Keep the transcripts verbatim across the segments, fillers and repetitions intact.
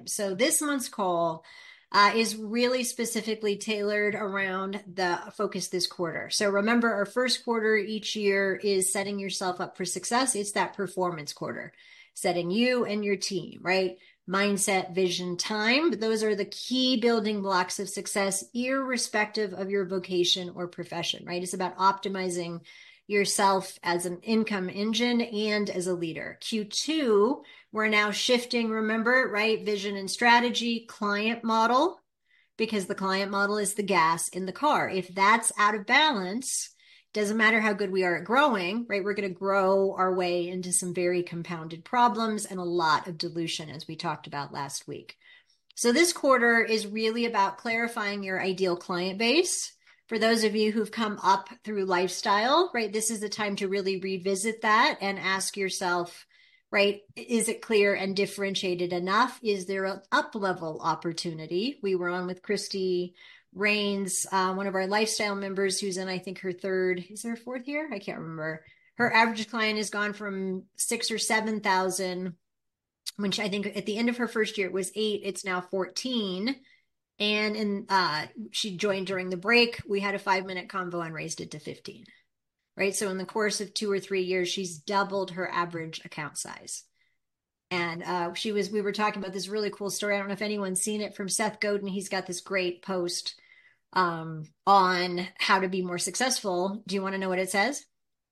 So this month's call uh, is really specifically tailored around the focus this quarter. So remember, our first quarter each year is setting yourself up for success. It's that performance quarter, setting you and your team, right? Mindset, vision, time. Those are the key building blocks of success, irrespective of your vocation or profession, right? It's about optimizing yourself as an income engine and as a leader. Q two, we're now shifting, remember, right? Vision and strategy, client model, because the client model is the gas in the car. If that's out of balance, doesn't matter how good we are at growing, right? We're going to grow our way into some very compounded problems and a lot of dilution, as we talked about last week. So this quarter is really about clarifying your ideal client base. For those of you who've come up through lifestyle, right, this is the time to really revisit that and ask yourself, right, is it clear and differentiated enough? Is there an up-level opportunity? We were on with Christy Rains, uh, one of our lifestyle members who's in, I think, her third, is there a fourth year? I can't remember. Her average client has gone from six or seven thousand, which I think at the end of her first year it was eight. It's now fourteen. And in, uh, she joined during the break. We had a five minute convo and raised it to fifteen, right? So in the course of two or three years, she's doubled her average account size. And uh, she was, we were talking about this really cool story. I don't know if anyone's seen it, from Seth Godin. He's got this great post um, on how to be more successful. Do you want to know what it says?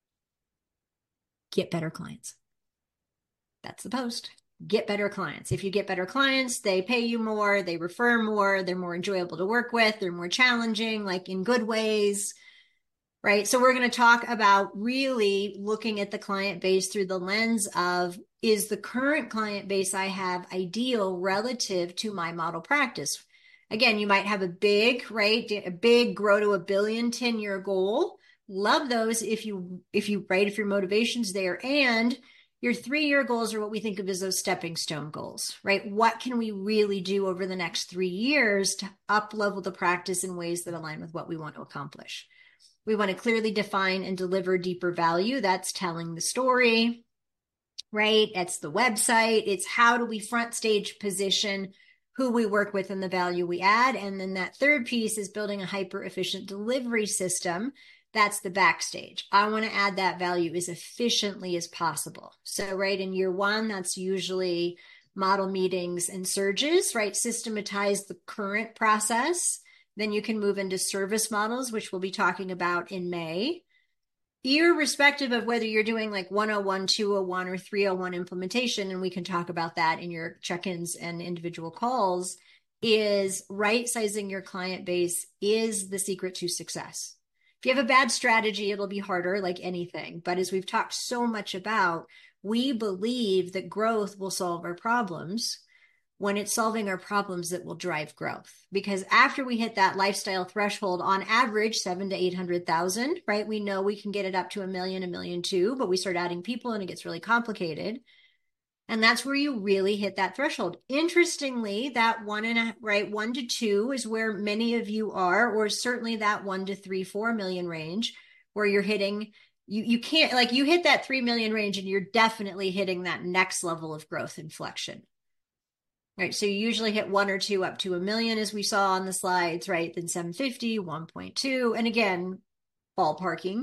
Get better clients. That's the post. Get better clients. If you get better clients, they pay you more, they refer more, they're more enjoyable to work with, they're more challenging, like in good ways, right? So we're going to talk about really looking at the client base through the lens of, is the current client base I have ideal relative to my model practice? Again, you might have a big, right, a big grow to a billion ten year goal. Love those if you, if you, right, if your motivation's there. And your three-year goals are what we think of as those stepping stone goals, right? What can we really do over the next three years to up-level the practice in ways that align with what we want to accomplish? We want to clearly define and deliver deeper value. That's telling the story, right? It's the website. It's how do we front stage position who we work with and the value we add. And then that third piece is building a hyper-efficient delivery system. That's the backstage. I want to add that value as efficiently as possible. So, right, in year one, that's usually model meetings and surges, right? Systematize the current process. Then you can move into service models, which we'll be talking about in May. Irrespective of whether you're doing like one oh one, two oh one, or three oh one implementation, and we can talk about that in your check-ins and individual calls, is right-sizing your client base is the secret to success. If you have a bad strategy, it'll be harder, like anything. But as we've talked so much about, we believe that growth will solve our problems when it's solving our problems that will drive growth. Because after we hit that lifestyle threshold, on average, seven to eight hundred thousand, right? We know we can get it up to a million, a million two, but we start adding people and it gets really complicated. And that's where you really hit that threshold. Interestingly, that one and a, right, one to two is where many of you are, or certainly that one to three, four million range, where you're hitting, you, you can't, like you hit that three million range and you're definitely hitting that next level of growth inflection. Right. So you usually hit one or two up to a million, as we saw on the slides, right? Then seven fifty, one point two. And again, ballparking.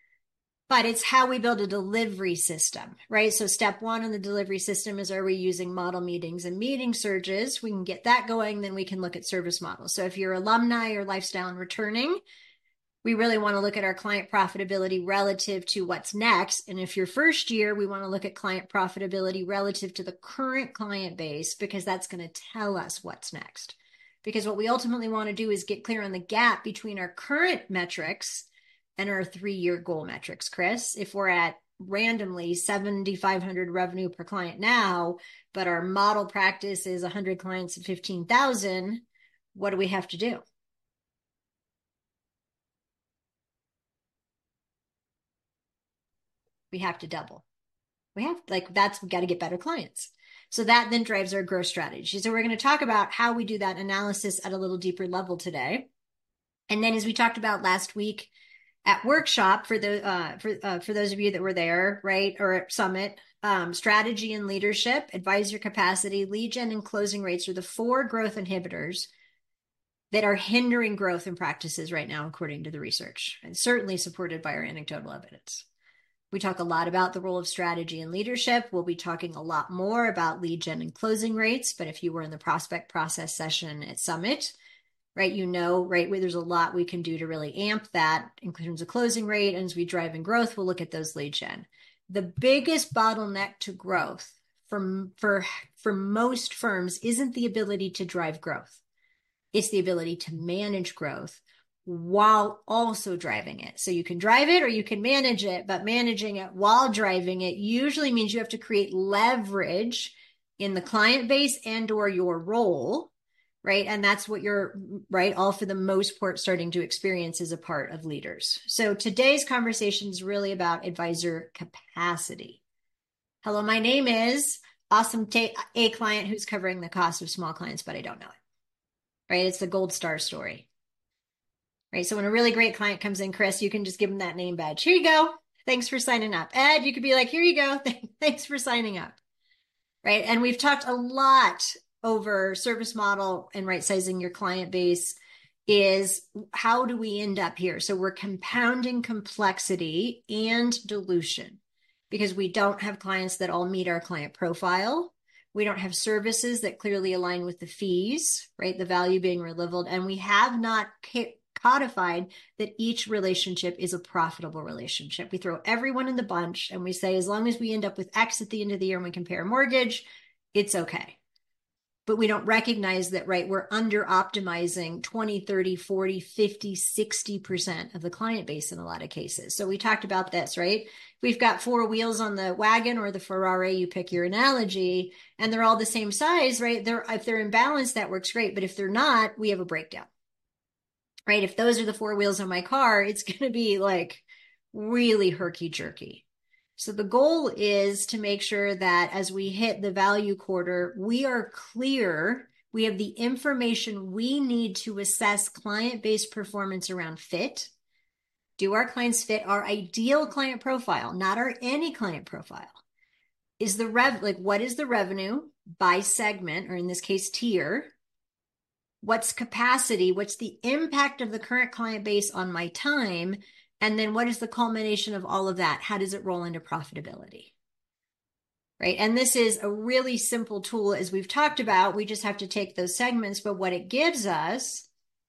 But it's how we build a delivery system, right? So step one on the delivery system is, are we using model meetings and meeting surges? We can get that going, then we can look at service models. So if you're alumni or lifestyle and returning, we really want to look at our client profitability relative to what's next. And if you're first year, we want to look at client profitability relative to the current client base, because that's going to tell us what's next. Because what we ultimately want to do is get clear on the gap between our current metrics and our three-year goal metrics, Chris. If we're at randomly seven thousand five hundred revenue per client now, but our model practice is one hundred clients at fifteen thousand, what do we have to do? We have to double. We have, like, that's, we got to get better clients. So that then drives our growth strategy. So we're going to talk about how we do that analysis at a little deeper level today. And then, as we talked about last week, at workshop, for the uh, for uh, for those of you that were there, right, or at Summit, um, strategy and leadership, advisor capacity, lead gen, and closing rates are the four growth inhibitors that are hindering growth in practices right now, according to the research, and certainly supported by our anecdotal evidence. We talk a lot about the role of strategy and leadership. We'll be talking a lot more about lead gen and closing rates, but if you were in the prospect process session at Summit, right, you know, right, where there's a lot we can do to really amp that in terms of closing rate. And as we drive in growth, we'll look at those lead gen. The biggest bottleneck to growth for, for, for most firms isn't the ability to drive growth. It's the ability to manage growth while also driving it. So you can drive it or you can manage it, but managing it while driving it usually means you have to create leverage in the client base and or your role, right? And that's what you're, right, all for the most part starting to experience as a part of leaders. So today's conversation is really about advisor capacity. Hello, my name is awesome ta- a client who's covering the cost of small clients, but I don't know it, right? It's the gold star story. Right. So when a really great client comes in, Chris, you can just give them that name badge. Here you go. Thanks for signing up. Ed, you could be like, here you go. Thanks for signing up. Right. And we've talked a lot over service model and right sizing your client base is how do we end up here? So we're compounding complexity and dilution because we don't have clients that all meet our client profile. We don't have services that clearly align with the fees, right? The value being leveled. And we have not codified that each relationship is a profitable relationship. We throw everyone in the bunch and we say, as long as we end up with X at the end of the year and we compare a mortgage, it's okay. But we don't recognize that, right? We're under optimizing twenty, thirty, forty, fifty, sixty percent of the client base in a lot of cases. So we talked about this, right? We've got four wheels on the wagon or the Ferrari, you pick your analogy, and they're all the same size, right? They're, if they're in balance, that works great. But if they're not, we have a breakdown. Right? If those are the four wheels on my car, it's going to be like really herky-jerky. So the goal is to make sure that as we hit the value quarter, we are clear, we have the information we need to assess client-based performance around fit. Do our clients fit our ideal client profile, not our any client profile? Is the rev, like what is the revenue by segment, or in this case, tier? What's capacity? What's the impact of the current client base on my time? And then what is the culmination of all of that? How does it roll into profitability? Right. And this is a really simple tool, as we've talked about. We just have to take those segments, but what it gives us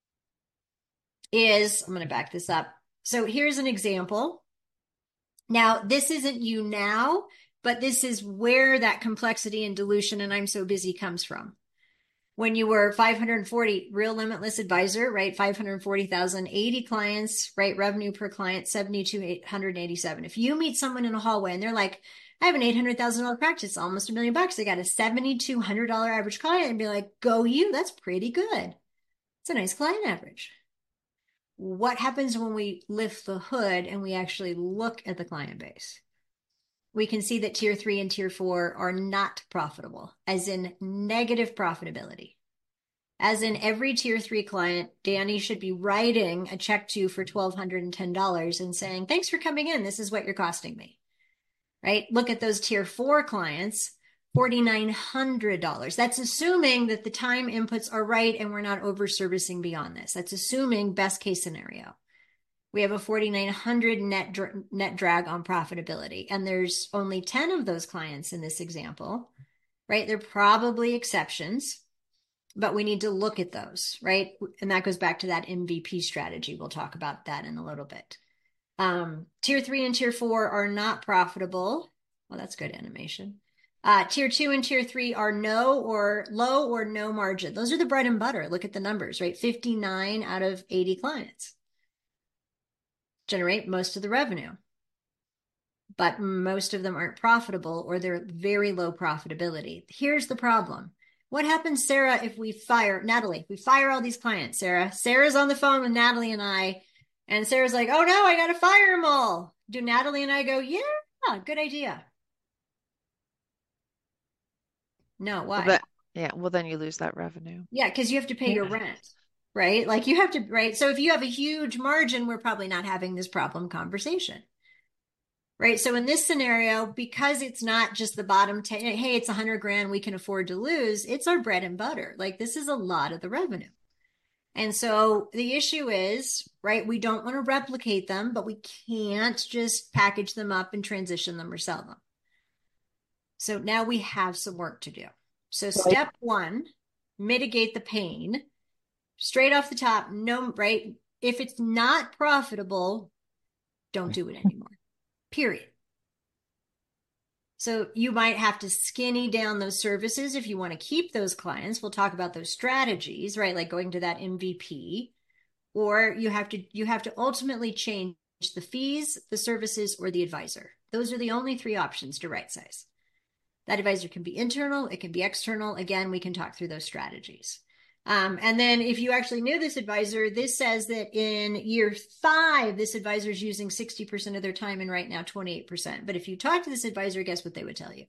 is, I'm going to back this up. So here's an example. Now, this isn't you now, but this is where that complexity and dilution and I'm so busy comes from. When you were five hundred forty, real limitless advisor, right? five hundred forty thousand, eighty clients, right? Revenue per client, seventy-two, eight hundred eighty-seven. If you meet someone in a hallway and they're like, I have an eight hundred thousand dollars practice, almost a million bucks. They got a seven thousand two hundred dollars average client and be like, go you, that's pretty good. It's a nice client average. What happens when we lift the hood and we actually look at the client base? We can see that tier three and tier four are not profitable, as in negative profitability. As in every tier three client, Danny should be writing a check to for one thousand two hundred ten dollars and saying, thanks for coming in. This is what you're costing me, right? Look at those tier four clients, four thousand nine hundred dollars. That's assuming that the time inputs are right and we're not over servicing beyond this. That's assuming best case scenario. We have a four thousand nine hundred net, net drag on profitability. And there's only ten of those clients in this example, right? They're probably exceptions, but we need to look at those, right? And that goes back to that M V P strategy. We'll talk about that in a little bit. Um, tier three and tier four are not profitable. Well, that's good animation. Uh, tier two and tier three are no or low or no margin. Those are the bread and butter. Look at the numbers, right? fifty-nine out of eighty clients generate most of the revenue, but most of them aren't profitable or they're very low profitability. Here's the problem. What happens, Sarah, if we fire Natalie? We fire all these clients, Sarah. Sarah's on the phone with Natalie and I, and Sarah's like, oh no, I got to fire them all. Do Natalie and I go, yeah, good idea? No, why? Well, that, yeah, well, then you lose that revenue. Yeah, because you have to pay Yeah. your rent, right? Like you have to, right? So if you have a huge margin, we're probably not having this problem conversation. right? So in this scenario, because it's not just the bottom ten, hey, it's a hundred grand we can afford to lose. It's our bread and butter. Like this is a lot of the revenue. And so the issue is, right, we don't want to replicate them, but we can't just package them up and transition them or sell them. So now we have some work to do. So step one, mitigate the pain. Straight off the top, no, right? If it's not profitable, don't do it anymore. Period. So you might have to skinny down those services if you want to keep those clients. We'll talk about those strategies, right? Like going to that M V P, or you have to you have to ultimately change the fees, the services, or the advisor. Those are the only three options to right size. That advisor can be internal, it can be external. Again, we can talk through those strategies. Um, and then if you actually knew this advisor, this says that in year five, this advisor is using sixty percent of their time and right now twenty-eight percent. But if you talk to this advisor, guess what they would tell you?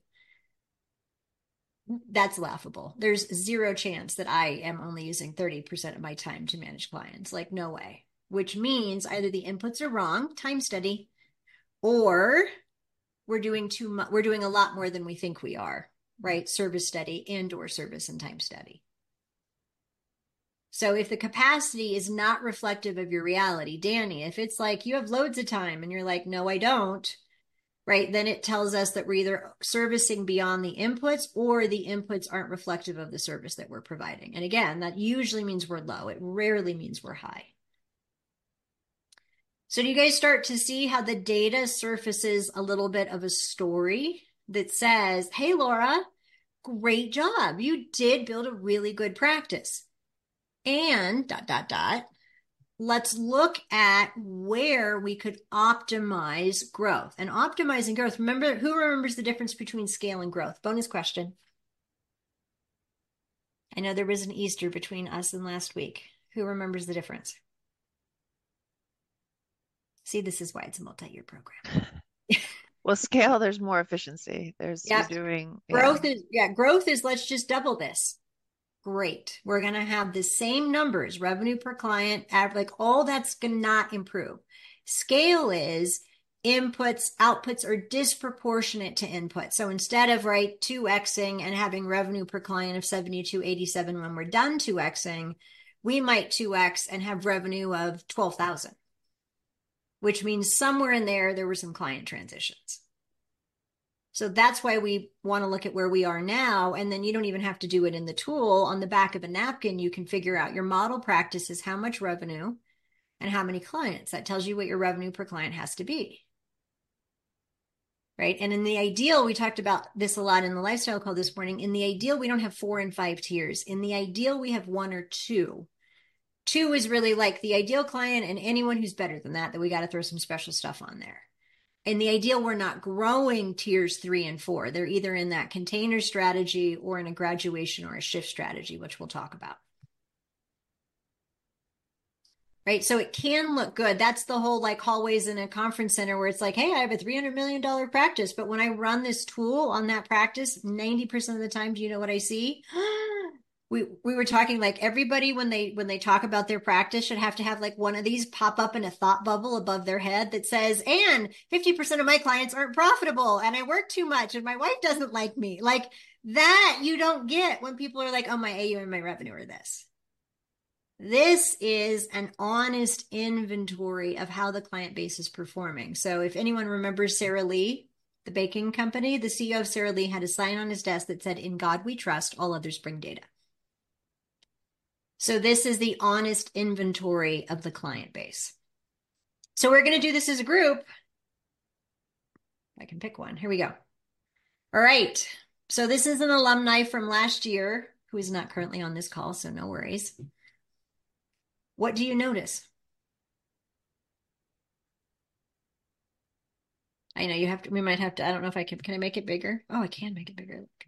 That's laughable. There's zero chance that I am only using thirty percent of my time to manage clients. Like, no way. Which means either the inputs are wrong, time study, or we're doing too much. We're doing a lot more than we think we are, right? Service study and or service and time study. So if the capacity is not reflective of your reality, Danny, if it's like you have loads of time and you're like, no, I don't, right? Then it tells us that we're either servicing beyond the inputs or the inputs aren't reflective of the service that we're providing. And again, that usually means we're low. It rarely means we're high. So do you guys start to see how the data surfaces a little bit of a story that says, hey, Laura, great job. You did build a really good practice. And dot, dot, dot, let's look at where we could optimize growth. And optimizing growth, remember, who remembers the difference between scale and growth? Bonus question. I know there was an Easter between us and last week. Who remembers the difference? See, this is why it's a multi-year program. Well, scale, there's more efficiency. There's Yep. you're doing growth yeah. is yeah, growth is let's just double this. Great. We're going to have the same numbers, revenue per client, like all that's going to not improve. Scale is inputs, outputs are disproportionate to inputs. So instead of right two Xing and having revenue per client of seventy-two eighty-seven when we're done two Xing, we might two X and have revenue of twelve thousand, which means somewhere in there, there were some client transitions. So that's why we want to look at where we are now. And then you don't even have to do it in the tool. On the back of a napkin, you can figure out your model practice is how much revenue and how many clients. That tells you what your revenue per client has to be. Right. And in the ideal, we talked about this a lot in the lifestyle call this morning. In the ideal, we don't have four and five tiers. In the ideal, we have one or two. Two is really like the ideal client, and anyone who's better than that, that we got to throw some special stuff on there. In the ideal, we're not growing tiers three and four. They're either in that container strategy or in a graduation or a shift strategy, which we'll talk about. Right. So it can look good. That's the whole like hallways in a conference center where it's like, hey, I have a three hundred million dollars practice. But when I run this tool on that practice, ninety percent of the time, do you know what I see? We we were talking like everybody when they when they talk about their practice should have to have like one of these pop up in a thought bubble above their head that says, and fifty percent of my clients aren't profitable and I work too much and my wife doesn't like me. Like that you don't get when people are like, oh, my A U and my revenue are this. This is an honest inventory of how the client base is performing. So if anyone remembers Sara Lee, the baking company, the C E O of Sara Lee had a sign on his desk that said, in God we trust, all others bring data. So this is the honest inventory of the client base. So we're going to do this as a group. I can pick one. Here we go. All right. So this is an alumni from last year who is not currently on this call, so no worries. What do you notice? I know you have to, we might have to, I don't know if I can, can I make it bigger? Oh, I can make it bigger. Look.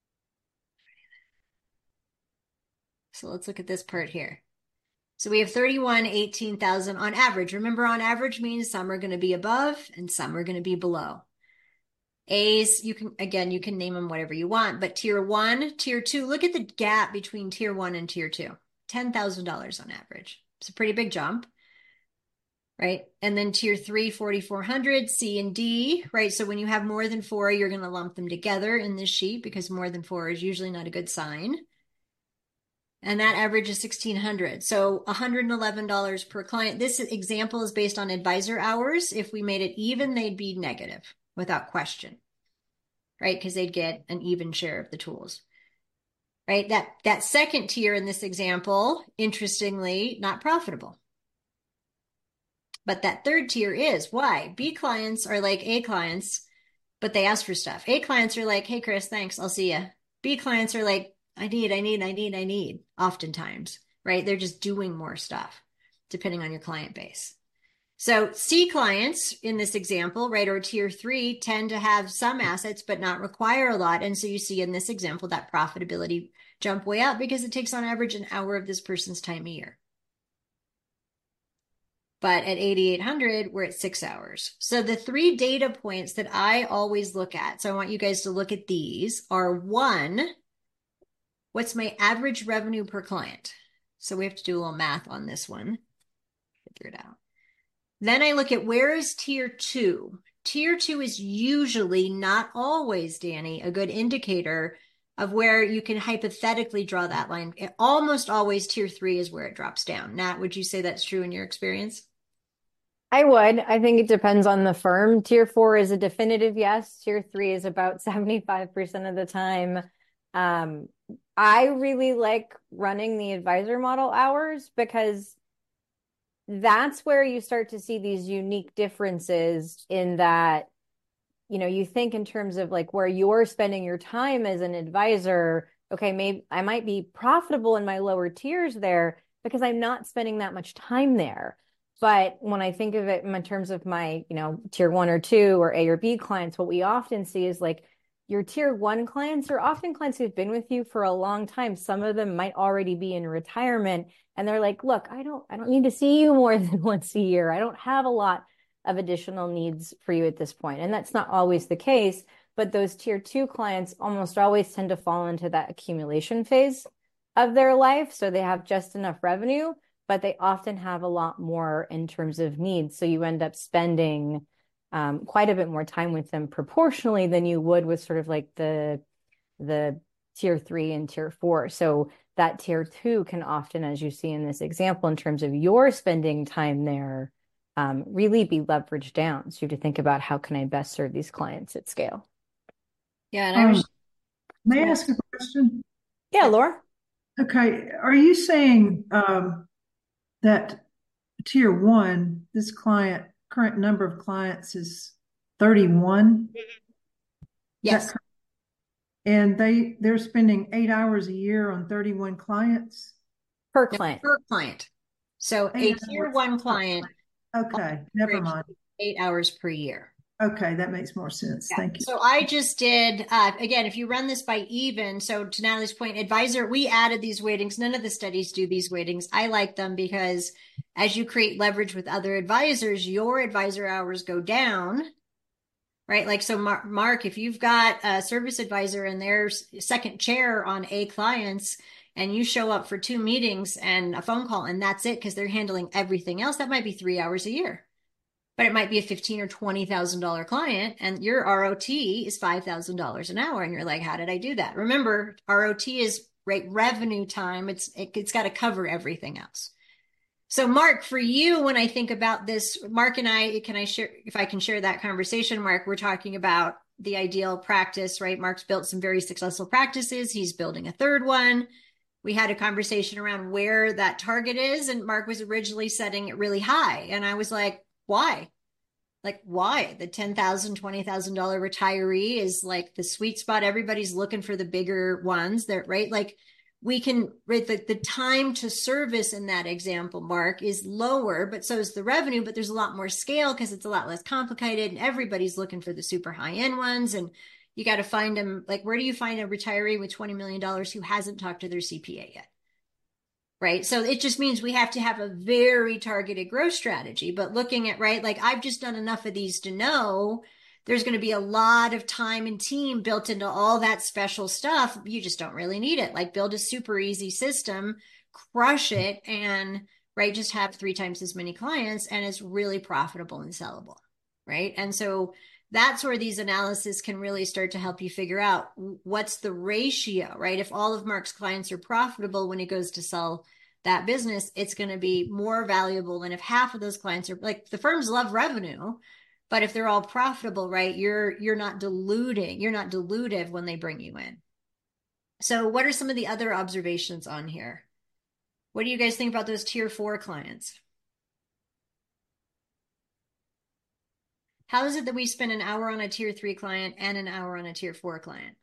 So let's look at this part here. So we have thirty-one, eighteen thousand on average. Remember, on average means some are going to be above and some are going to be below. A's, you can, again, you can name them whatever you want, but tier one, tier two, look at the gap between tier one and tier two, ten thousand dollars on average. It's a pretty big jump. right? And then tier three, forty-four hundred, C and D, right? So when you have more than four, you're going to lump them together in this sheet because more than four is usually not a good sign. And that average is sixteen hundred. So one hundred eleven dollars per client. This example is based on advisor hours. If we made it even, they'd be negative without question, right? Because they'd get an even share of the tools, right? That, that second tier in this example, interestingly, not profitable. But that third tier is. Why? B clients are like A clients, but they ask for stuff. A clients are like, hey, Chris, thanks, I'll see ya. B clients are like, I need, I need, I need, I need, oftentimes, right? They're just doing more stuff, depending on your client base. So C clients in this example, right, or tier three tend to have some assets, but not require a lot. And so you see in this example, that profitability jump way up because it takes on average an hour of this person's time a year. But at eighty-eight hundred, we're at six hours. So the three data points that I always look at, so I want you guys to look at these, are one, what's my average revenue per client? So we have to do a little math on this one. Figure it out. Then I look at where is tier two? Tier two is usually, not always, Danny, a good indicator of where you can hypothetically draw that line. It, almost always tier three is where it drops down. Nat, would you say that's true in your experience? I would. I think it depends on the firm. Tier four is a definitive yes. Tier three is about seventy-five percent of the time. Um, I really like running the advisor model hours because that's where you start to see these unique differences in that, you know, you think in terms of like where you're spending your time as an advisor. Okay, maybe I might be profitable in my lower tiers there because I'm not spending that much time there. But when I think of it in terms of my, you know, tier one or two or A or B clients, what we often see is like your tier one clients are often clients who've been with you for a long time. Some of them might already be in retirement and they're like, look, I don't, I don't need to see you more than once a year. I don't have a lot of additional needs for you at this point. And that's not always the case, but those tier two clients almost always tend to fall into that accumulation phase of their life. So they have just enough revenue, but they often have a lot more in terms of needs. So you end up spending um, quite a bit more time with them proportionally than you would with sort of like the, the tier three and tier four. So that tier two can often, as you see in this example, in terms of your spending time there, um, really be leveraged down. So you have to think about how can I best serve these clients at scale? Yeah, and I was. Um, may I ask a question? Yeah, Laura. Okay, are you saying um, that tier one, this client, current number of clients is thirty-one? Yes. That, and they they're spending eight hours a year on thirty-one clients Per No, client. per client. So a Eight tier hours one per client, Okay, never average mind. eight hours per year. Okay, that makes more sense. Yeah. Thank you. So I just did, uh, again, if you run this by even, so to Natalie's point, advisor, we added these weightings. None of the studies do these weightings. I like them because as you create leverage with other advisors, your advisor hours go down, right? Like, so Mar- Mark, if you've got a service advisor and their second chair on A clients, and you show up for two meetings and a phone call and that's it because they're handling everything else, that might be three hours a year. But it might be a fifteen thousand dollars or twenty thousand dollars client and your R O T is five thousand dollars an hour. And you're like, how did I do that? Remember, R O T is rate revenue time. It's, it, it's got to cover everything else. So Mark, for you, when I think about this, Mark and I, can I share, if I can share that conversation, Mark, we're talking about the ideal practice, right? Mark's built some very successful practices. He's building a third one. We had a conversation around where that target is. And Mark was originally setting it really high. And I was like, why? Like, why? The ten thousand dollars, twenty thousand dollars retiree is like the sweet spot. Everybody's looking for the bigger ones that, right? Like we can, right? The, the time to service in that example, Mark, is lower, but so is the revenue, but there's a lot more scale because it's a lot less complicated and everybody's looking for the super high end ones. And you got to find them. Like, where do you find a retiree with twenty million dollars who hasn't talked to their C P A yet? Right. So it just means we have to have a very targeted growth strategy. But looking at, right, like I've just done enough of these to know there's going to be a lot of time and team built into all that special stuff. You just don't really need it. Like build a super easy system, crush it, and right? Just have three times as many clients and it's really profitable and sellable, right? And so that's where these analysis can really start to help you figure out what's the ratio, right? If all of Mark's clients are profitable when he goes to sell that business, it's going to be more valuable than if half of those clients are like, the firms love revenue, but if they're all profitable, right, you're you're not diluting, you're not dilutive when they bring you in. So what are some of the other observations on here? What do you guys think about those tier four clients? How is it that we spend an hour on a tier three client and an hour on a tier four client?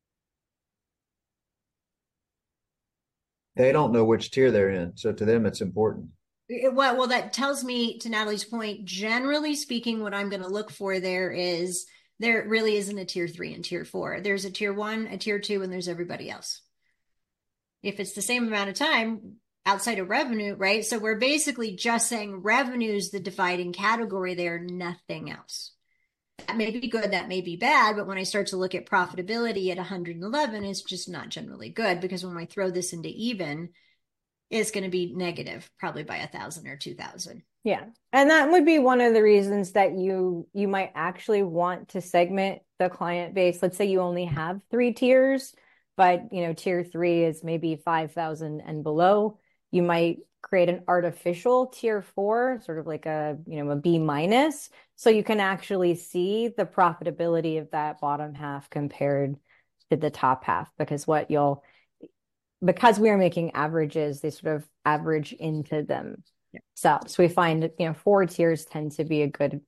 They don't know which tier they're in, so to them it's important. It, well, well, that tells me, to Natalie's point, generally speaking, what I'm going to look for there is there really isn't a tier three and tier four. There's a tier one, a tier two, and there's everybody else. If it's the same amount of time outside of revenue, right? So we're basically just saying revenue is the dividing category there, nothing else. That may be good, that may be bad, but when I start to look at profitability at one hundred eleven, it's just not generally good, because when I throw this into even, it's going to be negative, probably by a thousand or two thousand. Yeah. And that would be one of the reasons that you you might actually want to segment the client base. Let's say you only have three tiers, but you know, tier three is maybe five thousand and below. You might create an artificial tier four, sort of like a, you know, a B minus, so you can actually see the profitability of that bottom half compared to the top half, because what you'll because we are making averages, they sort of average into them. Yeah. So, so we find, you know, four tiers tend to be a good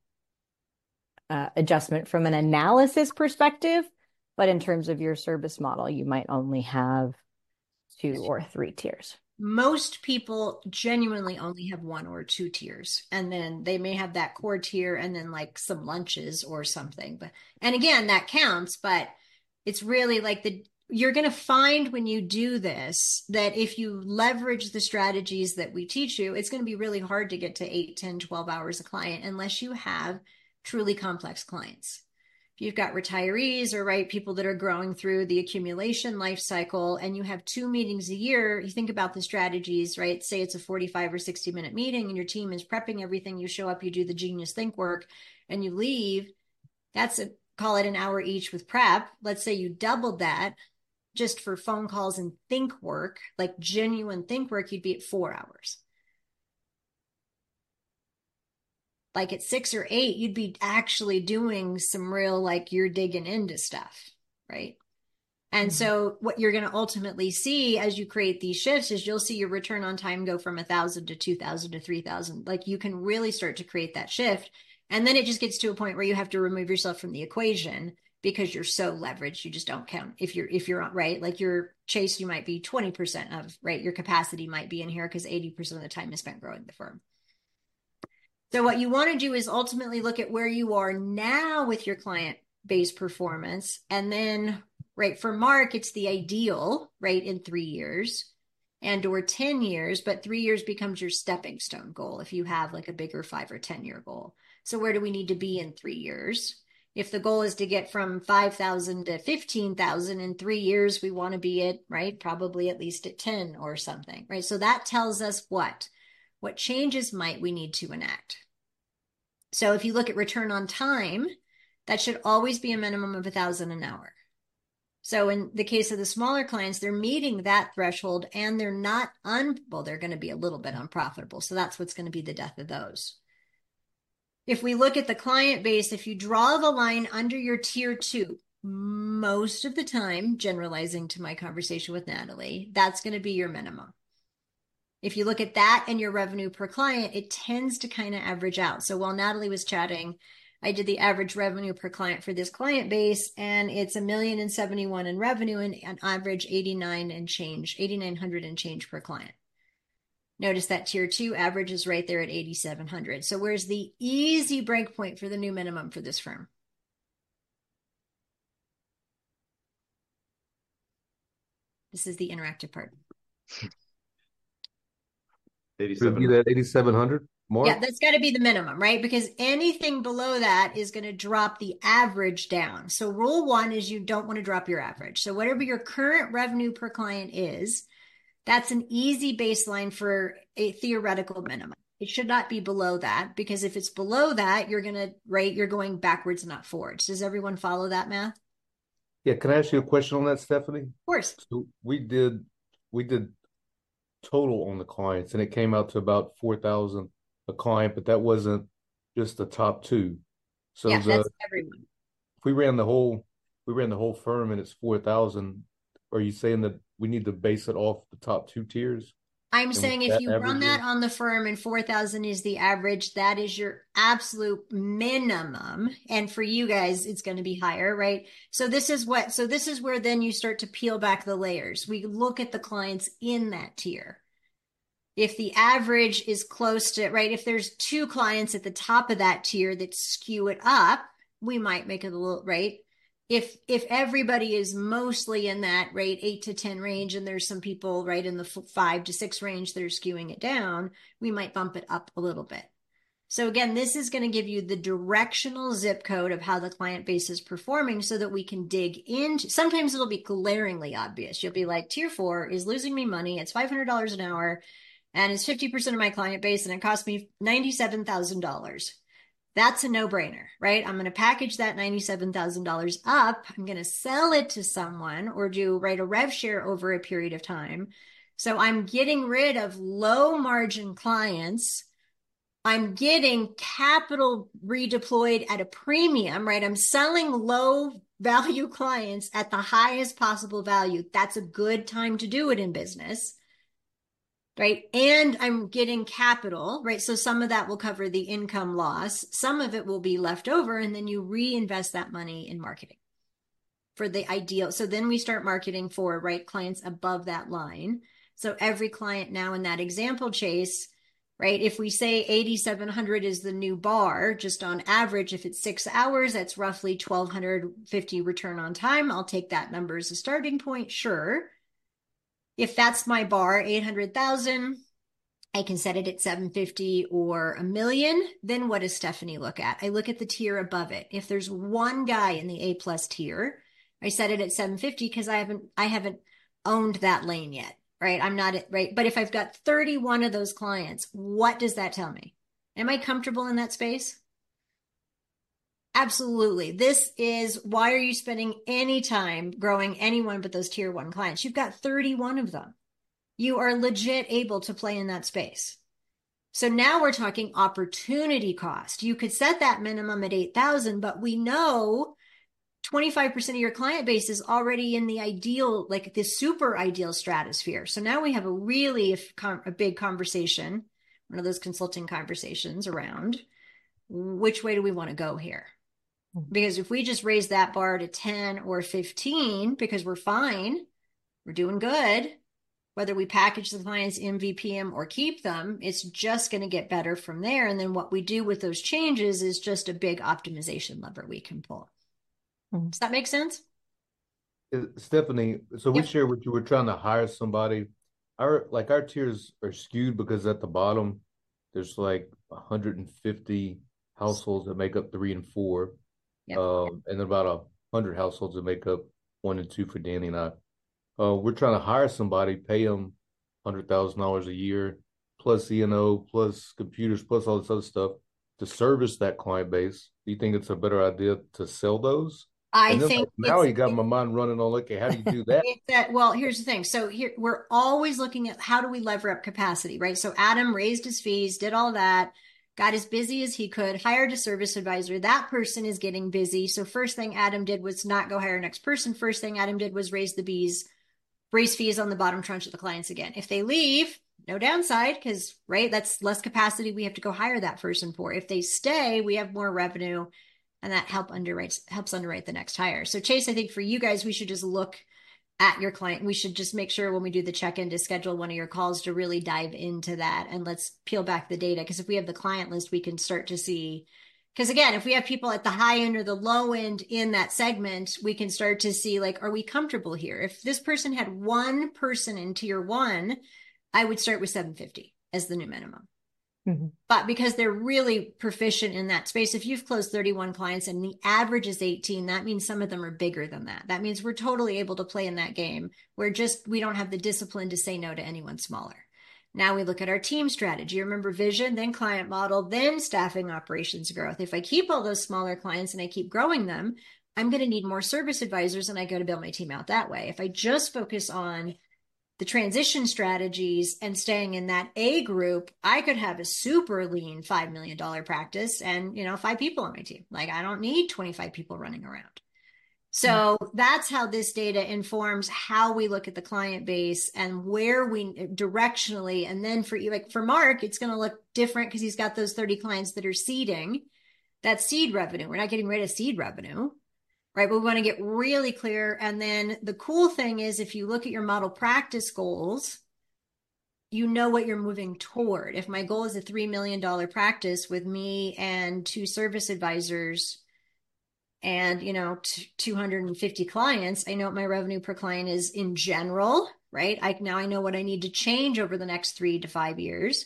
uh, adjustment from an analysis perspective. But in terms of your service model, you might only have two or three tiers. Most people genuinely only have one or two tiers, and then they may have that core tier and then like some lunches or something. But, and again, that counts, but it's really like the, you're going to find when you do this that if you leverage the strategies that we teach you, it's going to be really hard to get to eight, ten, twelve hours a client unless you have truly complex clients. If you've got retirees or right people that are growing through the accumulation life cycle and you have two meetings a year, you think about the strategies, right? Say it's a forty-five or sixty minute meeting and your team is prepping everything. You show up, you do the genius think work and you leave. That's a, call it an hour each with prep. Let's say you doubled that just for phone calls and think work, like genuine think work, you'd be at four hours. Like at six or eight, you'd be actually doing some real, like you're digging into stuff, right? And mm-hmm. so what you're going to ultimately see as you create these shifts is you'll see your return on time go from a thousand to two thousand to three thousand. Like you can really start to create that shift. And then it just gets to a point where you have to remove yourself from the equation because you're so leveraged, you just don't count. If you're, if you're right, like your chase, you might be twenty percent of, right? Your capacity might be in here because eighty percent of the time is spent growing the firm. So what you want to do is ultimately look at where you are now with your client base performance. And then, right, for Mark, it's the ideal, right, in three years and or ten years, but three years becomes your stepping stone goal if you have like a bigger five or ten year goal. So where do we need to be in three years? If the goal is to get from five thousand to fifteen thousand in three years, we want to be at, right, probably at least at ten or something, right? So that tells us what? What changes might we need to enact? So if you look at return on time, that should always be a minimum of a thousand an hour. So in the case of the smaller clients, they're meeting that threshold and they're not un, well, they're going to be a little bit unprofitable. So that's what's going to be the death of those. If we look at the client base, if you draw the line under your tier two, most of the time, generalizing to my conversation with Natalie, that's going to be your minimum. If you look at that and your revenue per client, it tends to kind of average out. So while Natalie was chatting, I did the average revenue per client for this client base, and it's a million and seventy-one in revenue and an average eighty-nine and change, eighty-nine hundred and change per client. Notice that tier two average is right there at eighty-seven hundred. So where's the easy break point for the new minimum for this firm? This is the interactive part. eighty-seven hundred. That eighty-seven hundred more? Yeah, that's got to be the minimum, right? Because anything below that is going to drop the average down. So rule one is you don't want to drop your average. So whatever your current revenue per client is, That's an easy baseline for a theoretical minimum. It should not be below that, because if it's below that, you're going to, right, you're going backwards, not forwards. Does everyone follow that math? Yeah, can I ask you a question on that, Stephanie? Of course. So we did we did total on the clients, and it came out to about four thousand a client, but that wasn't just the top two. So yeah, the, that's everyone. If we ran the whole we ran the whole firm and it's four thousand, are you saying that we need to base it off the top two tiers? I'm saying if you run that is? on the firm and four thousand is the average, that is your absolute minimum. And for you guys, it's going to be higher, right? So this is what, so this is where then you start to peel back the layers. We look at the clients in that tier. If the average is close to, right, if there's two clients at the top of that tier that skew it up, we might make it a little, right? If if everybody is mostly in that, right, eight to ten range, and there's some people right in the five to six range that are skewing it down, we might bump it up a little bit. So again, this is going to give you the directional zip code of how the client base is performing so that we can dig into, sometimes it'll be glaringly obvious. You'll be like, tier four is losing me money. It's five hundred dollars an hour and it's fifty percent of my client base and it cost me ninety-seven thousand dollars. That's a no-brainer, right? I'm going to package that ninety-seven thousand dollars up. I'm going to sell it to someone or do, right, a rev share over a period of time. So I'm getting rid of low margin clients. I'm getting capital redeployed at a premium, right? I'm selling low value clients at the highest possible value. That's a good time to do it in business. Right. And I'm getting capital, right? So some of that will cover the income loss. Some of it will be left over. And then you reinvest that money in marketing for the ideal. So then we start marketing for, right, clients above that line. So every client now in that example, Chase, right? If we say eighty-seven hundred is the new bar, just on average, if it's six hours, that's roughly twelve fifty return on time. I'll take that number as a starting point. Sure. If that's my bar, eight hundred thousand, I can set it at seven fifty or a million. Then what does Stephanie look at? I look at the tier above it. If there's one guy in the A plus tier, I set it at seven fifty because I haven't, I haven't owned that lane yet, right? I'm not, right? But if I've got thirty-one of those clients, what does that tell me? Am I comfortable in that space? Absolutely. This is why are you spending any time growing anyone but those tier one clients? You've got thirty-one of them. You are legit able to play in that space. So now we're talking opportunity cost. You could set that minimum at eight thousand, but we know twenty-five percent of your client base is already in the ideal, like the super ideal stratosphere. So now we have a really a big conversation, one of those consulting conversations around which way do we want to go here? Because if we just raise that bar to ten or fifteen, because we're fine, we're doing good, whether we package the clients, M V P them, or keep them, it's just going to get better from there. And then what we do with those changes is just a big optimization lever we can pull. Mm-hmm. Does that make sense? Stephanie, so we yep. shared with you, we're trying to hire somebody. Our, like our tiers are skewed because at the bottom, there's like one hundred fifty households that make up three and four. Yep. Um, and then about a hundred households that make up one and two for Danny and I. Uh, we're trying to hire somebody, pay them one hundred thousand dollars a year, plus E and O, plus computers, plus all this other stuff to service that client base. Do you think it's a better idea to sell those? I think like, now you got my mind running on, okay, how do you do that? that? Well, here's the thing. So here we're always looking at how do we lever up capacity, right? So Adam raised his fees, did all that, got as busy as he could, hired a service advisor. That person is getting busy. So first thing Adam did was not go hire a next person. First thing Adam did was raise the bees, raise fees on the bottom tranche of the clients again. If they leave, no downside, because, right, that's less capacity we have to go hire that person for. If they stay, we have more revenue, and that help underwrites, helps underwrite the next hire. So Chase, I think for you guys, we should just look at your client. We should just make sure when we do the check-in to schedule one of your calls to really dive into that, and let's peel back the data. Because if we have the client list, we can start to see, because again, if we have people at the high end or the low end in that segment, we can start to see, like, are we comfortable here? If this person had one person in tier one, I would start with seven fifty as the new minimum. Mm-hmm. But because they're really proficient in that space, if you've closed thirty-one clients and the average is eighteen, that means some of them are bigger than that. That means we're totally able to play in that game where just we don't have the discipline to say no to anyone smaller. Now we look at our team strategy. Remember vision, then client model, then staffing operations growth. If I keep all those smaller clients and I keep growing them, I'm going to need more service advisors and I go to build my team out that way. If I just focus on the transition strategies and staying in that A group, I could have a super lean five million dollars practice and, you know, five people on my team. Like I don't need twenty-five people running around. So that's how this data informs how we look at the client base and where we directionally. And then for you, like for Mark, it's going to look different because he's got those thirty clients that are seeding. That's seed revenue. We're not getting rid of seed revenue, right? But we want to get really clear. And then the cool thing is if you look at your model practice goals, you know what you're moving toward. If my goal is a three million dollars practice with me and two service advisors and, you know, t- two hundred fifty clients, I know what my revenue per client is in general, right? I now I know what I need to change over the next three to five years.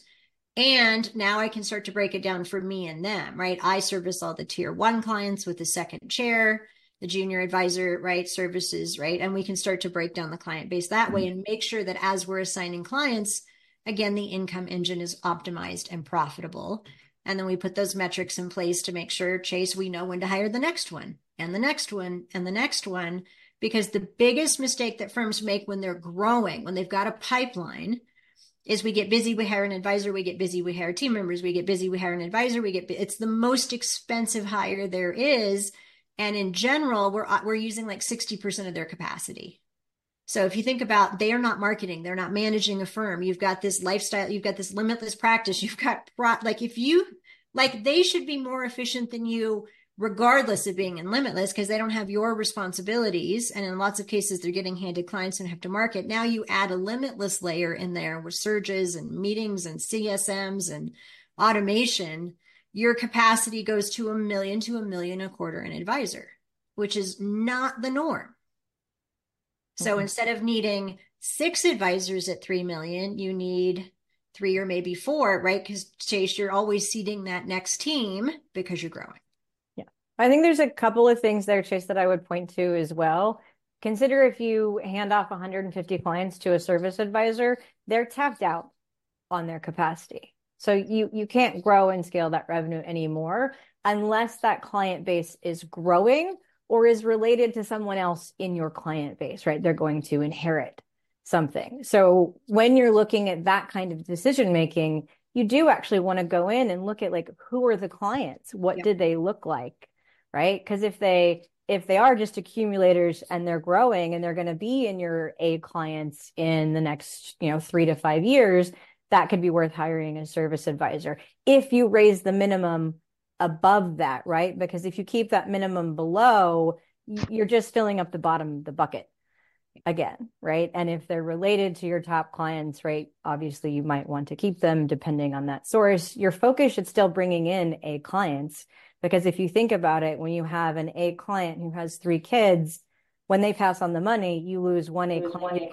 And now I can start to break it down for me and them, right? I service all the tier one clients with the second chair, the junior advisor, right? Services, right? And we can start to break down the client base that way and make sure that as we're assigning clients, again, the income engine is optimized and profitable. And then we put those metrics in place to make sure, Chase, we know when to hire the next one and the next one and the next one, because the biggest mistake that firms make when they're growing, when they've got a pipeline, is we get busy, we hire an advisor, we get busy, we hire team members, we get busy, we hire an advisor, we get, it's the most expensive hire there is. And in general, we're, we're using like sixty percent of their capacity. So if you think about, they are not marketing, they're not managing a firm. You've got this lifestyle, you've got this limitless practice, you've got like, if you, like they should be more efficient than you, regardless of being in limitless, because they don't have your responsibilities. And in lots of cases, they're getting handed clients and have to market. Now you add a limitless layer in there with surges and meetings and C S Ms and automation. Your capacity goes to a million to a million a quarter an advisor, which is not the norm. So mm-hmm. instead of needing six advisors at three million, you need three or maybe four, right? Because Chase, you're always seeding that next team because you're growing. Yeah. I think there's a couple of things there, Chase, that I would point to as well. Consider if you hand off one hundred fifty clients to a service advisor, they're tapped out on their capacity. So you, you can't grow and scale that revenue anymore unless that client base is growing or is related to someone else in your client base, right? They're going to inherit something. So when you're looking at that kind of decision making, you do actually want to go in and look at like, who are the clients? What yep. did they look like, right? Because if they if they are just accumulators and they're growing and they're going to be in your A clients in the next, you know, three to five years, that could be worth hiring a service advisor. If you raise the minimum above that, right? Because if you keep that minimum below, you're just filling up the bottom of the bucket again, right? And if they're related to your top clients, right, obviously you might want to keep them depending on that source. Your focus should still bringing in A clients, because if you think about it, when you have an A client who has three kids, when they pass on the money, you lose one A client,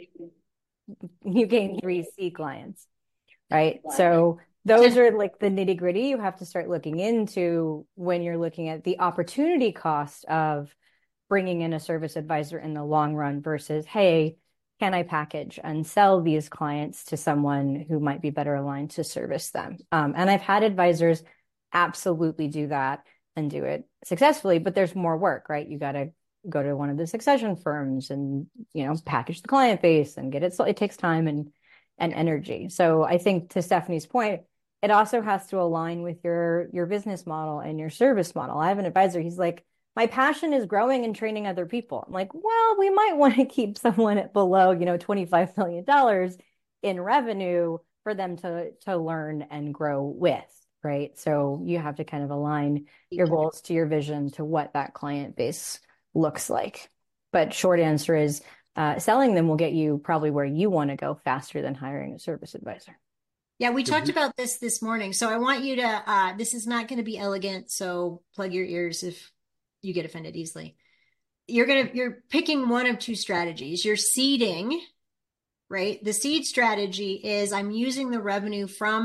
you gain three C clients, right? So those are like the nitty gritty you have to start looking into when you're looking at the opportunity cost of bringing in a service advisor in the long run versus, hey, can I package and sell these clients to someone who might be better aligned to service them? Um, and I've had advisors absolutely do that and do it successfully, but there's more work, right? You got to go to one of the succession firms and, you know, package the client base and get it. So it takes time and, and energy. So I think to Stephanie's point, it also has to align with your, your business model and your service model. I have an advisor. He's like, my passion is growing and training other people. I'm like, well, we might want to keep someone at below, you know, twenty-five million dollars in revenue for them to, to learn and grow with, right? So you have to kind of align your goals to your vision to what that client base looks like. But short answer is uh, selling them will get you probably where you want to go faster than hiring a service advisor. Yeah, we talked about this this morning. So I want you to, uh, this is not going to be elegant. So plug your ears if you get offended easily. You're going to, you're picking one of two strategies. You're seeding, right? The seed strategy is I'm using the revenue from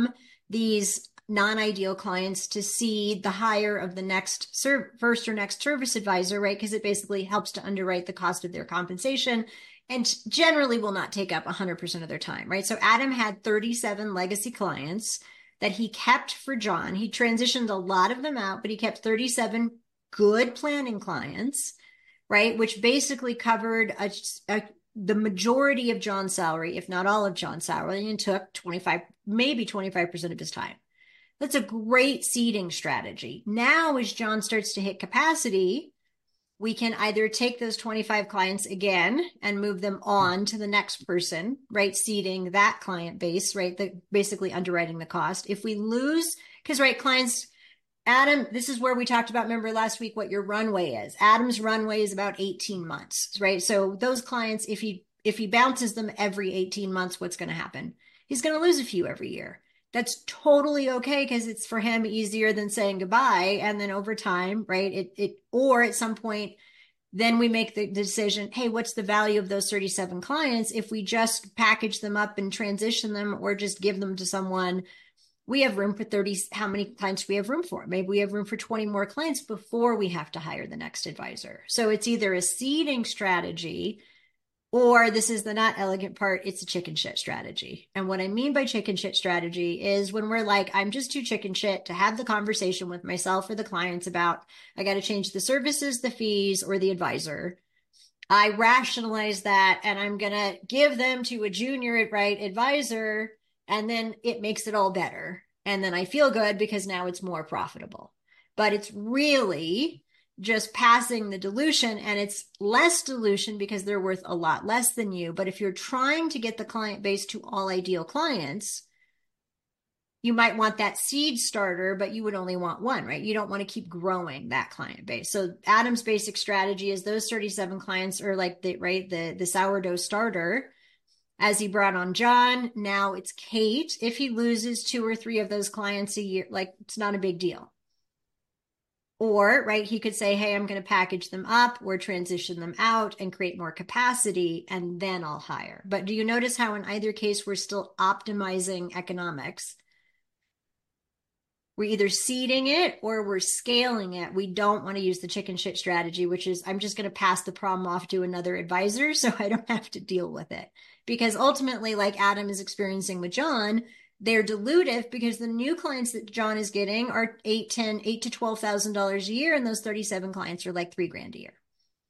these non-ideal clients to see the hire of the next ser- first or next service advisor, right? Because it basically helps to underwrite the cost of their compensation and generally will not take up one hundred percent of their time, right? So Adam had thirty-seven legacy clients that he kept for John. He transitioned a lot of them out, but he kept thirty-seven good planning clients, right? Which basically covered a, a, the majority of John's salary, if not all of John's salary, and took twenty-five, maybe twenty-five percent of his time. That's a great seeding strategy. Now, as John starts to hit capacity, we can either take those twenty-five clients again and move them on to the next person, right? Seeding that client base, right? The, basically underwriting the cost. If we lose, because, right, clients, Adam, this is where we talked about, remember last week, what your runway is. Adam's runway is about eighteen months, right? So those clients, if he, if he bounces them every eighteen months, what's going to happen? He's going to lose a few every year. That's totally okay because it's for him easier than saying goodbye. And then over time, right, it, it, or at some point, then we make the decision, hey, what's the value of those thirty-seven clients? If we just package them up and transition them or just give them to someone, we have room for thirty. How many clients do we have room for? Maybe we have room for twenty more clients before we have to hire the next advisor. So it's either a seeding strategy, or this is the not elegant part, it's a chicken shit strategy. And what I mean by chicken shit strategy is when we're like, I'm just too chicken shit to have the conversation with myself or the clients about, I got to change the services, the fees, or the advisor. I rationalize that and I'm going to give them to a junior, right, advisor, and then it makes it all better. And then I feel good because now it's more profitable. But it's really just passing the dilution, and it's less dilution because they're worth a lot less than you. But if you're trying to get the client base to all ideal clients, you might want that seed starter, but you would only want one, right? You don't want to keep growing that client base. So Adam's basic strategy is those thirty-seven clients are like the, right, the, the sourdough starter. As he brought on John, now it's Kate. If he loses two or three of those clients a year, like, it's not a big deal. Or, right, he could say, hey, I'm going to package them up or transition them out and create more capacity, and then I'll hire. But do you notice how in either case, we're still optimizing economics? We're either seeding it or we're scaling it. We don't want to use the chicken shit strategy, which is I'm just going to pass the problem off to another advisor so I don't have to deal with it. Because ultimately, like Adam is experiencing with John, they're dilutive because the new clients that John is getting are eight, ten, eight to twelve thousand dollars a year, and those thirty-seven clients are like three grand a year,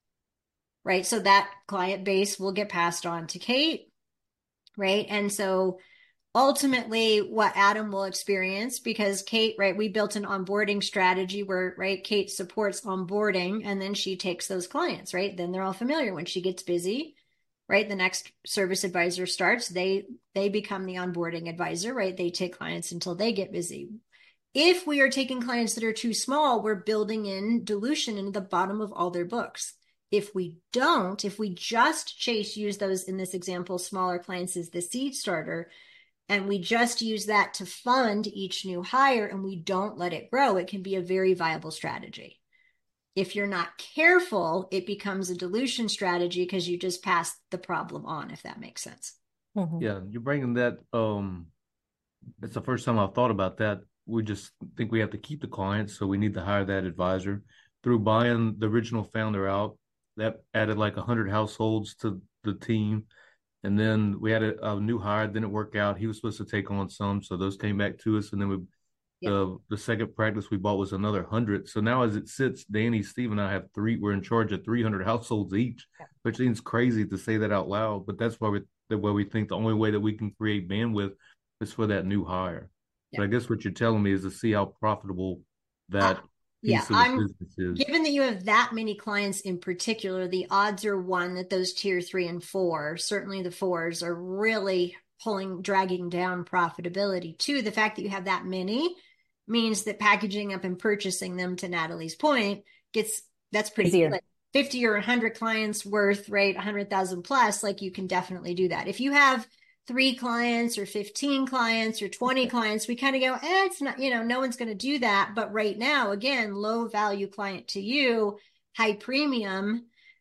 right? So that client base will get passed on to Kate, right? And so ultimately, what Adam will experience, because Kate, right, we built an onboarding strategy where, right, Kate supports onboarding, and then she takes those clients, right? Then they're all familiar. When she gets busy, right, the next service advisor starts, they they become the onboarding advisor, right? They take clients until they get busy. If we are taking clients that are too small, we're building in dilution into the bottom of all their books. If we don't, if we just chase, use those in this example, smaller clients as the seed starter, and we just use that to fund each new hire and we don't let it grow, it can be a very viable strategy. If you're not careful, it becomes a dilution strategy because you just pass the problem on, if that makes sense. Mhm. Yeah, you're bringing that. Um, it's the first time I've thought about that. We just think we have to keep the clients, so we need to hire that advisor. Through buying the original founder out, that added like one hundred households to the team. And then we had a, a new hire, didn't work out. He was supposed to take on some, so those came back to us. And then we, Yep. the the second practice we bought was another hundred. So now, as it sits, Danny, Steve, and I have three. We're in charge of three hundred households each, Yep. which seems crazy to say that out loud. But that's why we that why we think the only way that we can create bandwidth is for that new hire. Yep. But I guess what you're telling me is to see how profitable that Uh, piece yeah, of the I'm business is. given that you have that many clients in particular, the odds are one that those tier three and four, certainly the fours, are really pulling, dragging down profitability. Two, the fact that you have that many means that packaging up and purchasing them, to Natalie's point, gets, that's pretty Easier. like fifty or one hundred clients worth, right? one hundred thousand plus, like you can definitely do that. If you have three clients or fifteen clients or twenty clients, we kind of go, eh, it's not, you know, no one's going to do that. But right now, again, low value client to you, high premium,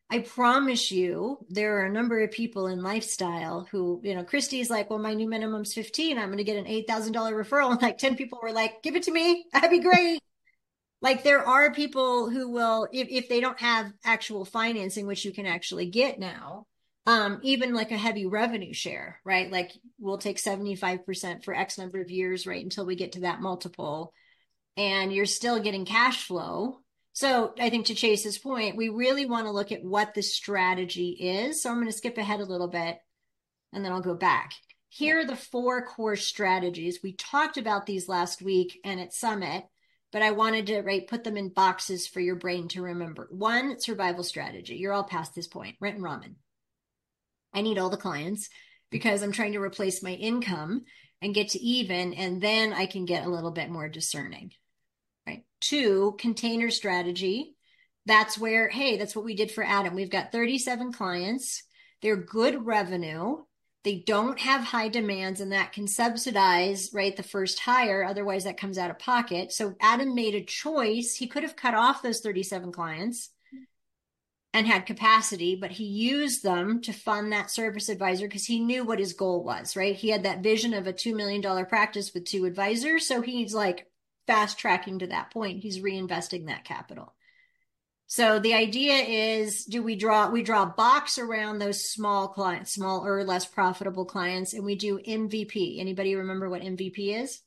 I promise you, there are a number of people in lifestyle who, you know, Christy's like, well, my new minimum's fifteen. I'm going to get an eight thousand dollars referral. And like ten people were like, give it to me. That'd be great. Like there are people who will, if, if they don't have actual financing, which you can actually get now, um, even like a heavy revenue share, right? Like we'll take seventy-five percent for X number of years, right? Until we get to that multiple, and you're still getting cash flow. So I think to Chase's point, we really want to look at what the strategy is. So I'm going to skip ahead a little bit and then I'll go back. Here are the four core strategies. We talked about these last week and at Summit, but I wanted to right, put them in boxes for your brain to remember. One, survival strategy. You're all past this point, rent and ramen. I need all the clients because I'm trying to replace my income and get to even, and then I can get a little bit more discerning. Right. Two, container strategy. That's where, hey, that's what we did for Adam. We've got thirty-seven clients. They're good revenue. They don't have high demands, and that can subsidize, right, the first hire. Otherwise, that comes out of pocket. So Adam made a choice. He could have cut off those thirty-seven clients and had capacity, but he used them to fund that service advisor because he knew what his goal was, right? He had that vision of a two million dollars practice with two advisors. So he's like, fast tracking to that point. He's reinvesting that capital. So the idea is, do we draw, we draw a box around those small clients, small or less profitable clients, and we do M V P. Anybody remember what M V P is?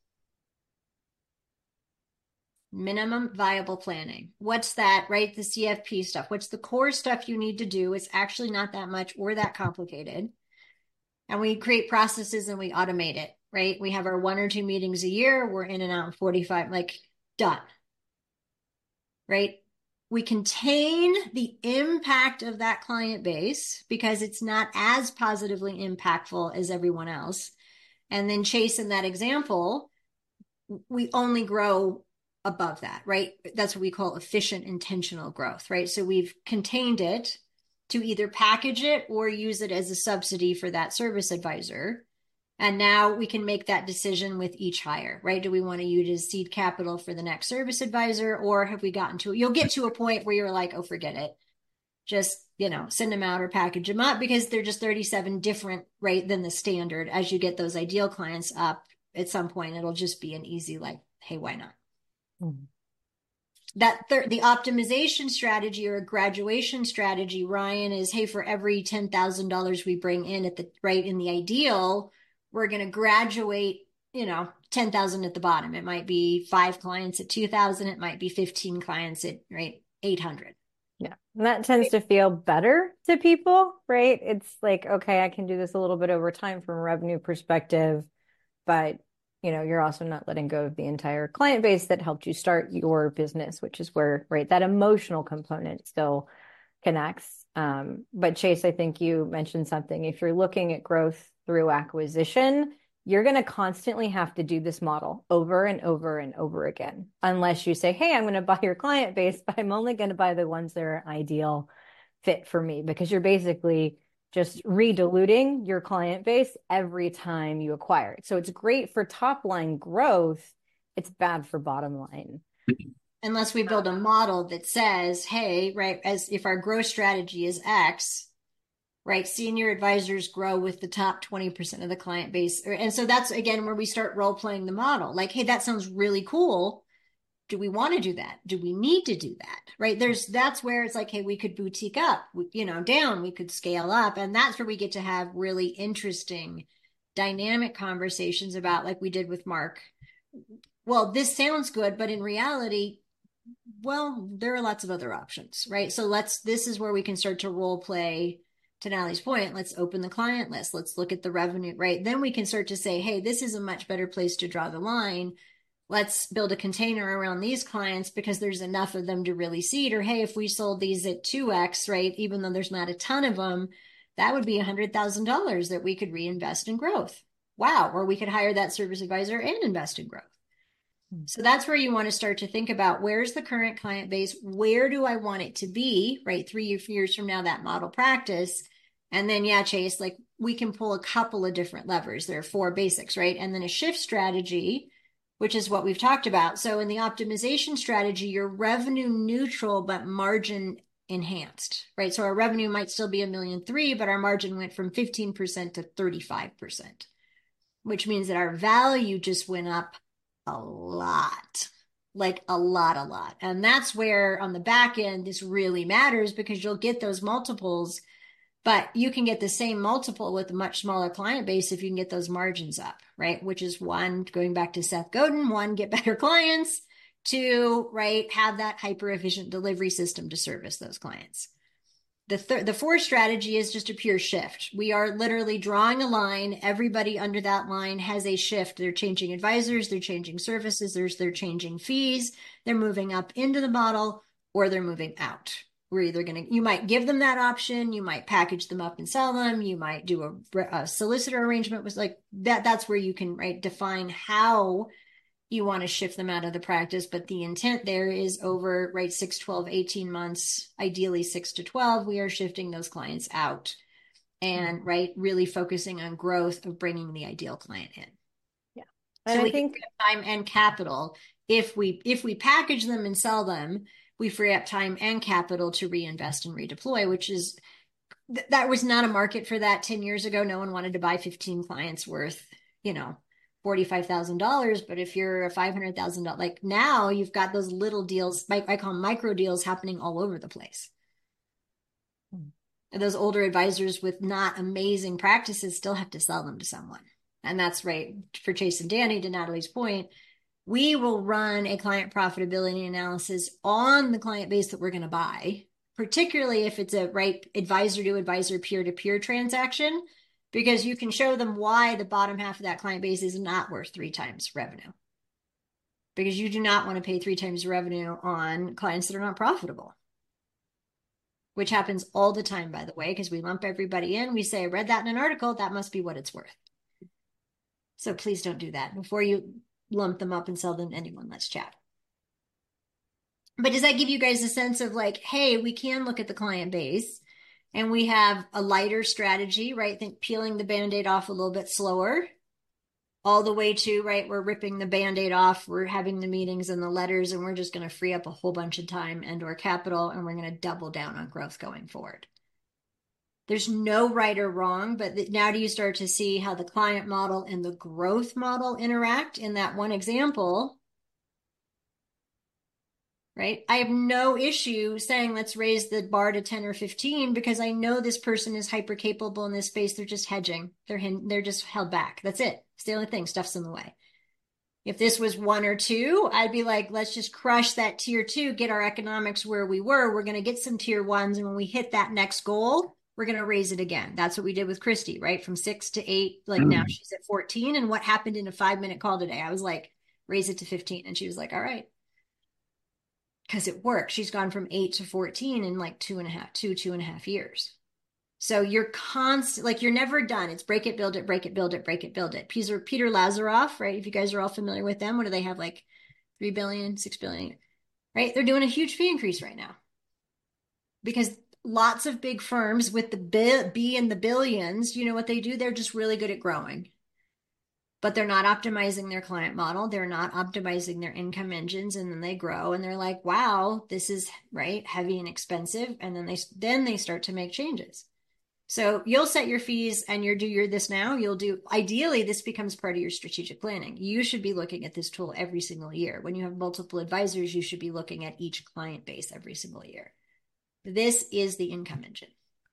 Minimum viable planning. What's that, right? The C F P stuff. What's the core stuff you need to do? It's actually not that much or that complicated. And we create processes and we automate it. Right? We have our one or two meetings a year. We're in and out in forty-five, like done. Right? We contain the impact of that client base because it's not as positively impactful as everyone else. And then Chase, in that example, we only grow above that, right? That's what we call efficient intentional growth, right? So we've contained it to either package it or use it as a subsidy for that service advisor. And now we can make that decision with each hire, right? Do we want to use seed capital for the next service advisor, or have we gotten to, you'll get to a point where you're like, oh, forget it. Just, you know, send them out or package them up because they're just thirty-seven different, right, than the standard. As you get those ideal clients up, at some point, it'll just be an easy, like, hey, why not? Mm-hmm. That third, the optimization strategy or a graduation strategy, Ryan, is, hey, for every ten thousand dollars we bring in at the, right, in the ideal, we're going to graduate, you know, ten thousand at the bottom. It might be five clients at two thousand. It might be fifteen clients at, right, eight hundred. Yeah. And that tends to feel better to people, right? It's like, okay, I can do this a little bit over time from a revenue perspective, but you know, you're also not letting go of the entire client base that helped you start your business, which is where, right, that emotional component still connects. Um, but Chase, I think you mentioned something. If you're looking at growth through acquisition, you're going to constantly have to do this model over and over and over again, unless you say, hey, I'm going to buy your client base, but I'm only going to buy the ones that are ideal fit for me, because you're basically just re-diluting your client base every time you acquire it. So it's great for top line growth. It's bad for bottom line. Unless we build a model that says, hey, right, as if our growth strategy is X, right, senior advisors grow with the top twenty percent of the client base. And so that's, again, where we start role playing the model. Like, hey, that sounds really cool. Do we want to do that? Do we need to do that? Right? There's, that's where it's like, hey, we could boutique up, you know, down, we could scale up. And that's where we get to have really interesting dynamic conversations about, like we did with Mark. Well, this sounds good, but in reality, well, there are lots of other options, right? So let's, this is where we can start to role play. To Natalie's point, let's open the client list. Let's look at the revenue, right? Then we can start to say, hey, this is a much better place to draw the line. Let's build a container around these clients because there's enough of them to really seed. Or, hey, if we sold these at two X, right, even though there's not a ton of them, that would be one hundred thousand dollars that we could reinvest in growth. Wow. Or we could hire that service advisor and invest in growth. So that's where you want to start to think about, where's the current client base? Where do I want it to be, right? Three years from now, that model practice. And then, yeah, Chase, like we can pull a couple of different levers. There are four basics, right? And then a shift strategy, which is what we've talked about. So in the optimization strategy, you're revenue neutral, but margin enhanced, right? So our revenue might still be a million three, but our margin went from fifteen percent to thirty-five percent, which means that our value just went up a lot, like a lot, a lot. And that's where on the back end, this really matters because you'll get those multiples, but you can get the same multiple with a much smaller client base if you can get those margins up, right? Which is one, going back to Seth Godin, one, get better clients. To, right, have that hyper efficient delivery system to service those clients. The third, the fourth strategy is just a pure shift. We are literally drawing a line. Everybody under that line has a shift. They're changing advisors, they're changing services, there's, they're changing fees, they're moving up into the model, or they're moving out. We're either going to, you might give them that option, you might package them up and sell them, you might do a, a solicitor arrangement with like that. That's where you can, right, define how you want to shift them out of the practice, but the intent there is over, right, six, twelve, eighteen months, ideally six to twelve, we are shifting those clients out and, right, really focusing on growth of bringing the ideal client in. Yeah. So And we I think can free up time and capital. If we, if we package them and sell them, we free up time and capital to reinvest and redeploy, which is, th- that was not a market for that ten years ago. No one wanted to buy fifteen clients worth, you know, forty-five thousand dollars, but if you're a five hundred thousand dollars, like now you've got those little deals, I call them micro deals happening all over the place. And those older advisors with not amazing practices still have to sell them to someone. And that's right. For Chase and Danny, to Natalie's point, we will run a client profitability analysis on the client base that we're going to buy, particularly if it's a right advisor to advisor peer-to-peer transaction, because you can show them why the bottom half of that client base is not worth three times revenue. Because you do not want to pay three times revenue on clients that are not profitable, which happens all the time, by the way, because we lump everybody in. We say, I read that in an article, that must be what it's worth. So please don't do that. Before you lump them up and sell them to anyone, let's chat. But does that give you guys a sense of like, hey, we can look at the client base and we have a lighter strategy, right? Think peeling the Band-Aid off a little bit slower, all the way to, right, we're ripping the Band-Aid off, we're having the meetings and the letters, and we're just going to free up a whole bunch of time and or capital, and we're going to double down on growth going forward. There's no right or wrong, but now do you start to see how the client model and the growth model interact in that one example? Right? I have no issue saying, let's raise the bar to ten or fifteen because I know this person is hyper capable in this space. They're just hedging. They're, they're just held back. That's it. It's the only thing. Stuff's in the way. If this was one or two, I'd be like, let's just crush that tier two, get our economics where we were. We're going to get some tier ones. And when we hit that next goal, we're going to raise it again. That's what we did with Christy, right? From six to eight, like mm. now she's at fourteen. And what happened in a five minute call today? I was like, raise it to fifteen. And she was like, all right. Because it works. She's gone from eight to fourteen in like two and a half, two, two and a half years. So you're constant, like you're never done. It's break it, build it, break it, build it, break it, build it. Peter, Peter Lazaroff, right? If you guys are all familiar with them, what do they have? Like three billion, six billion, right? They're doing a huge fee increase right now because lots of big firms with the B, B in the billions, you know what they do? They're just really good at growing. But they're not optimizing their client model. They're not optimizing their income engines. And then they grow and they're like, wow, this is right, heavy and expensive. And then they, then they start to make changes. So you'll set your fees and you'll do your this now. You'll do, ideally, this becomes part of your strategic planning. You should be looking at this tool every single year. When you have multiple advisors, you should be looking at each client base every single year. This is the income engine.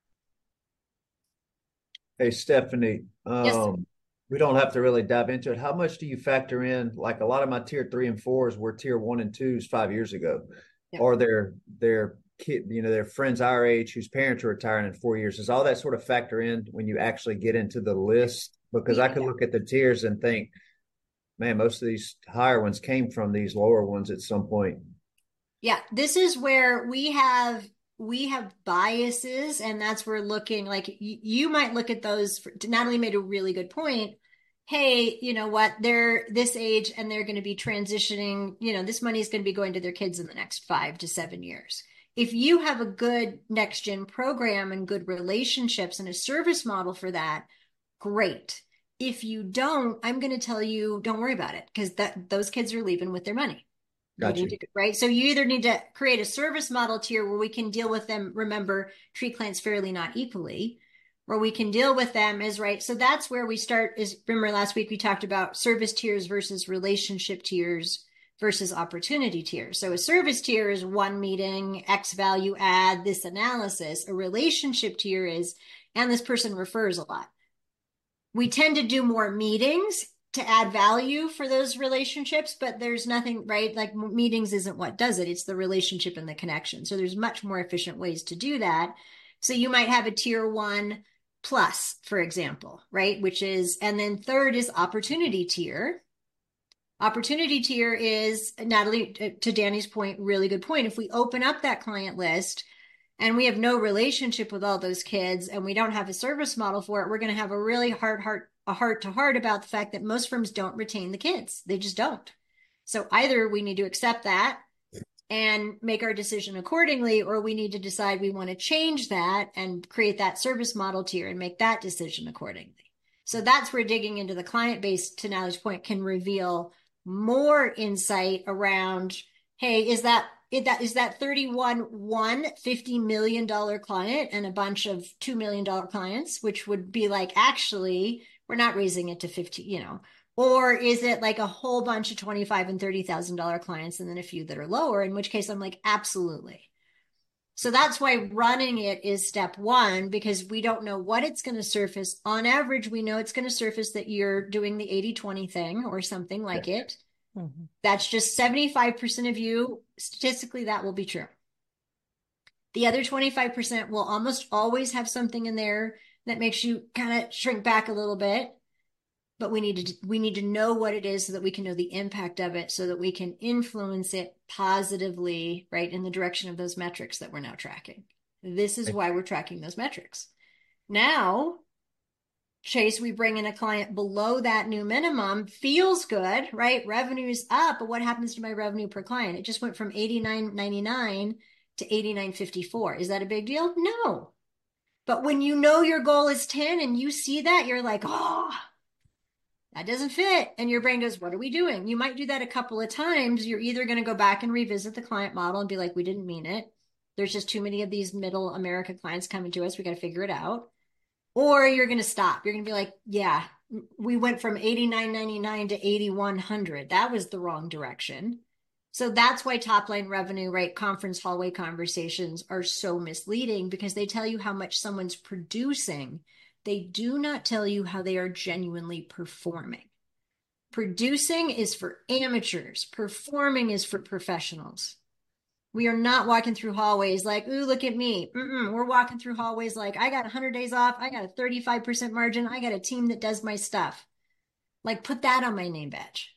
Hey, Stephanie. Um, yes. We don't have to really dive into it. How much do you factor in? Like a lot of my tier three and fours were tier one and twos five years ago, yeah. or their their kid, you know, their friends our age whose parents are retiring in four years. Does all that sort of factor in when you actually get into the list? Because yeah. I could look at the tiers and think, man, most of these higher ones came from these lower ones at some point. Yeah, this is where we have. We have biases, and that's where looking like you, you might look at those. For, Natalie made a really good point. Hey, you know what? They're this age and they're going to be transitioning. You know, this money is going to be going to their kids in the next five to seven years. If you have a good next gen program and good relationships and a service model for that, great. If you don't, I'm going to tell you, don't worry about it because that those kids are leaving with their money. Got you. To, right? So you either need to create a service model tier where we can deal with them, remember, treat clients fairly, not equally, or we can deal with them as, right? So that's where we start is, remember last week we talked about service tiers versus relationship tiers versus opportunity tiers. So a service tier is one meeting, X value add, this analysis. A relationship tier is, and this person refers a lot. We tend to do more meetings to add value for those relationships, but there's nothing, right? Like meetings isn't what does it. It's the relationship and the connection. So there's much more efficient ways to do that. So you might have a tier one plus, for example, right? Which is, and then third is opportunity tier. Opportunity tier is, Natalie, to Danny's point, really good point. If we open up that client list and we have no relationship with all those kids and we don't have a service model for it, we're going to have a really hard heart a heart to heart about the fact that most firms don't retain the kids. They just don't. So either we need to accept that and make our decision accordingly, or we need to decide we want to change that and create that service model tier and make that decision accordingly. So that's where digging into the client base, to Natalie's point, can reveal more insight around, hey, is that Is that, is that thirty-one one fifty million dollars client and a bunch of two million dollars clients, which would be like, actually, we're not raising it to fifty, you know, or is it like a whole bunch of twenty-five and thirty thousand dollars clients and then a few that are lower, in which case I'm like, absolutely. So that's why running it is step one, because we don't know what it's going to surface. On average, we know it's going to surface that you're doing the eighty twenty thing or something like yeah. it. Mm-hmm. That's just seventy-five percent of you. Statistically, that will be true. The other twenty-five percent will almost always have something in there that makes you kind of shrink back a little bit. But we need to we need to know what it is so that we can know the impact of it, so that we can influence it positively, right, in the direction of those metrics that we're now tracking. This is why we're tracking those metrics. Now, Chase, we bring in a client below that new minimum, feels good, right? Revenue's up, but what happens to my revenue per client? It just went from eighty-nine ninety-nine to eighty-nine fifty-four. Is that a big deal? No. But when you know your goal is ten and you see that, you're like, oh, that doesn't fit. And your brain goes, what are we doing? You might do that a couple of times. You're either going to go back and revisit the client model and be like, we didn't mean it. There's just too many of these middle America clients coming to us. We got to figure it out. Or you're going to stop. You're going to be like, yeah, we went from eighty-nine ninety-nine to eighty-one hundred. That was the wrong direction. So that's why top line revenue, right? Conference hallway conversations are so misleading, because they tell you how much someone's producing. They do not tell you how they are genuinely performing. Producing is for amateurs. Performing is for professionals. We are not walking through hallways like, ooh, look at me. Mm-mm. We're walking through hallways like, I got one hundred days off. I got a thirty-five percent margin. I got a team that does my stuff. Like, put that on my name badge.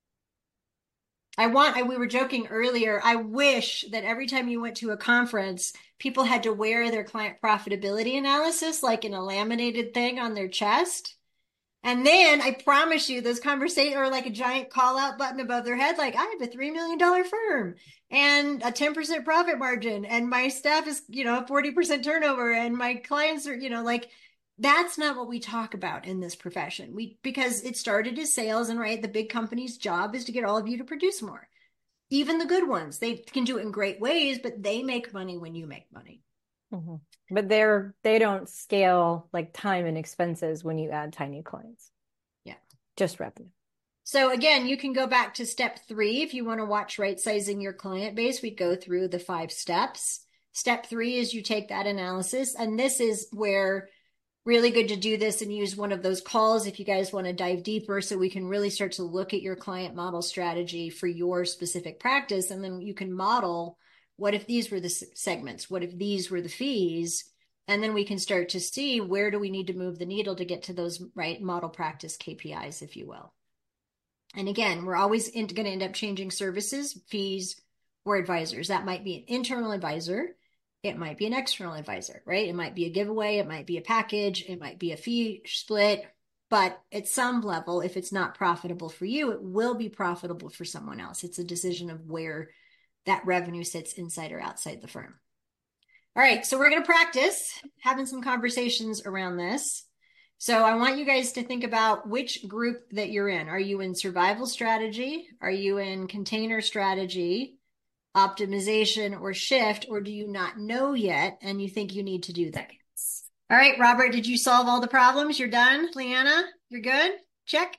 I want, I, we were joking earlier, I wish that every time you went to a conference, people had to wear their client profitability analysis like in a laminated thing on their chest. And then I promise you, those conversations are like a giant call out button above their head. Like, I have a three million dollars firm and a ten percent profit margin, and my staff is, you know, forty percent turnover, and my clients are, you know, like, that's not what we talk about in this profession. We, because it started as sales, and right, the big company's job is to get all of you to produce more. Even the good ones, they can do it in great ways, but they make money when you make money. Mm-hmm. But they're, they don't scale like time and expenses when you add tiny clients. Yeah. Just revenue. So again, you can go back to step three. If you want to watch right sizing your client base, we go through the five steps. Step three is you take that analysis. And this is where really good to do this and use one of those calls if you guys want to dive deeper, so we can really start to look at your client model strategy for your specific practice. And then you can model, what if these were the segments? What if these were the fees? And then we can start to see, where do we need to move the needle to get to those right model practice K P Is, if you will. And again, we're always going to end up changing services, fees, or advisors. That might be an internal advisor. It might be an external advisor, right? It might be a giveaway. It might be a package. It might be a fee split. But at some level, if it's not profitable for you, it will be profitable for someone else. It's a decision of where that revenue sits inside or outside the firm. All right, so we're going to practice having some conversations around this. So I want you guys to think about which group that you're in. Are you in survival strategy? Are you in container strategy, optimization, or shift? Or do you not know yet and you think you need to do that? All right, Robert, did you solve all the problems? You're done? Leanna, you're good? Check.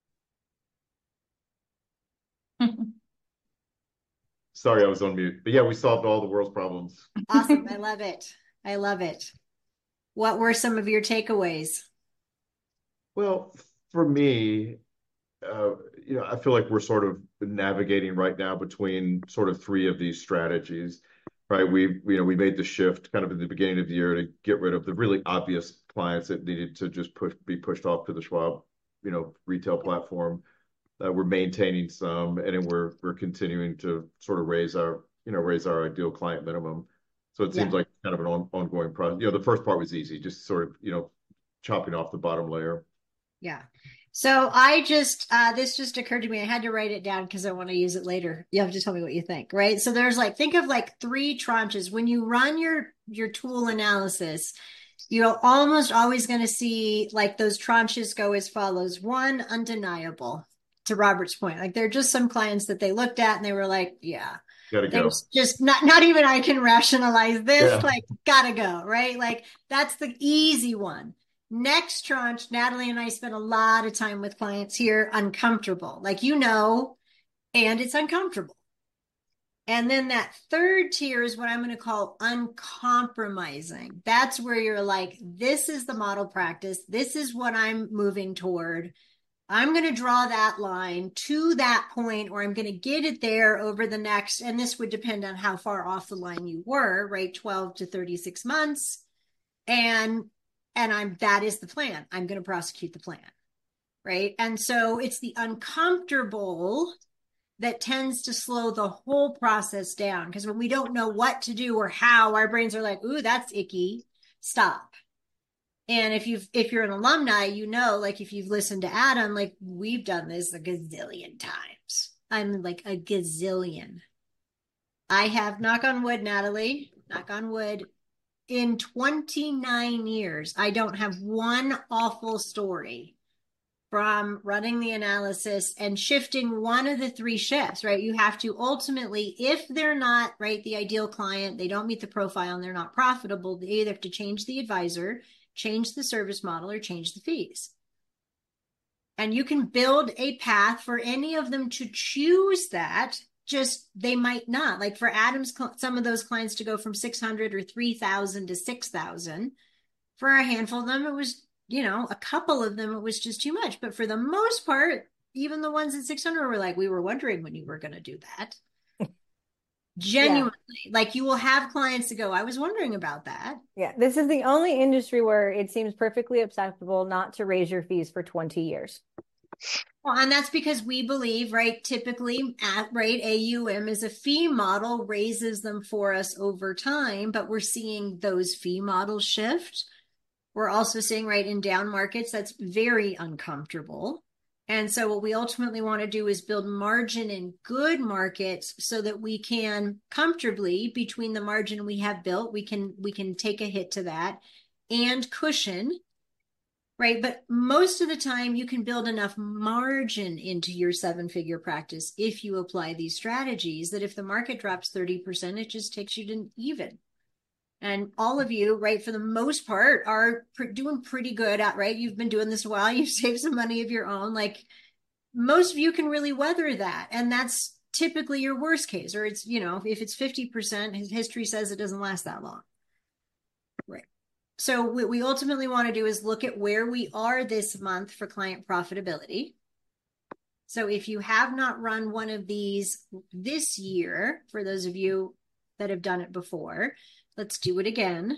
Sorry, I was on mute. But yeah, we solved all the world's problems. Awesome. I love it. I love it. What were some of your takeaways? Well, for me, uh, you know, I feel like we're sort of navigating right now between sort of three of these strategies, right? We, you know, we made the shift kind of at the beginning of the year to get rid of the really obvious clients that needed to just push, be pushed off to the Schwab, you know, retail platform. Uh, we're maintaining some, and then we're we're continuing to sort of raise our, you know, raise our ideal client minimum. So it seems Yeah. like kind of an on, ongoing process. You know, the first part was easy, just sort of, you know, chopping off the bottom layer. Yeah. So I just, uh, this just occurred to me. I had to write it down because I want to use it later. You have to tell me what you think, right? So there's like, think of like three tranches. When you run your, your tool analysis, you're almost always going to see like those tranches go as follows. One, undeniable, to Robert's point. Like there are just some clients that they looked at and they were like, yeah, Gotta go. there's just not, not even I can rationalize this, Yeah. like gotta go, right? Like that's the easy one. Next tranche, Natalie and I spent a lot of time with clients here, uncomfortable, like, you know, and it's uncomfortable. And then that third tier is what I'm going to call uncompromising. That's where you're like, this is the model practice. This is what I'm moving toward. I'm going to draw that line to that point, or I'm going to get it there over the next, and this would depend on how far off the line you were, right? twelve to thirty-six months. And, and I'm, that is the plan. I'm going to prosecute the plan, right? And so it's the uncomfortable that tends to slow the whole process down. Because when we don't know what to do or how, our brains are like, ooh, that's icky. Stop. And if you've, if you're an alumni, you know, like if you've listened to Adam, like we've done this a gazillion times. I'm like a gazillion. I have, knock on wood, Natalie, knock on wood, in twenty-nine years, I don't have one awful story from running the analysis and shifting one of the three shifts, right? You have to ultimately, if they're not, right, the ideal client, they don't meet the profile and they're not profitable, they either have to change the advisor, change the service model, or change the fees. And you can build a path for any of them to choose that, just they might not. Like for Adam's, some of those clients to go from six hundred or three thousand to six thousand. For a handful of them, it was, you know, a couple of them, it was just too much. But for the most part, even the ones at six hundred were like, we were wondering when you were going to do that. Genuinely, yeah. Like you will have clients to go, I was wondering about that. Yeah, this is the only industry where it seems perfectly acceptable not to raise your fees for twenty years. Well, and that's because we believe, right, typically at right, A U M is a fee model, raises them for us over time, but we're seeing those fee models shift. We're also seeing, right, in down markets, that's very uncomfortable. And so what we ultimately want to do is build margin in good markets so that we can comfortably, between the margin we have built, we can we can take a hit to that and cushion, right? But most of the time you can build enough margin into your seven-figure practice if you apply these strategies that if the market drops thirty percent, it just takes you to even. And all of you, right, for the most part, are pr- doing pretty good at, right? You've been doing this a while. You've saved some money of your own. Like most of you can really weather that. And that's typically your worst case. Or it's, you know, if it's fifty percent, his history says it doesn't last that long. Right. So what we ultimately want to do is look at where we are this month for client profitability. So if you have not run one of these this year, for those of you that have done it before, let's do it again.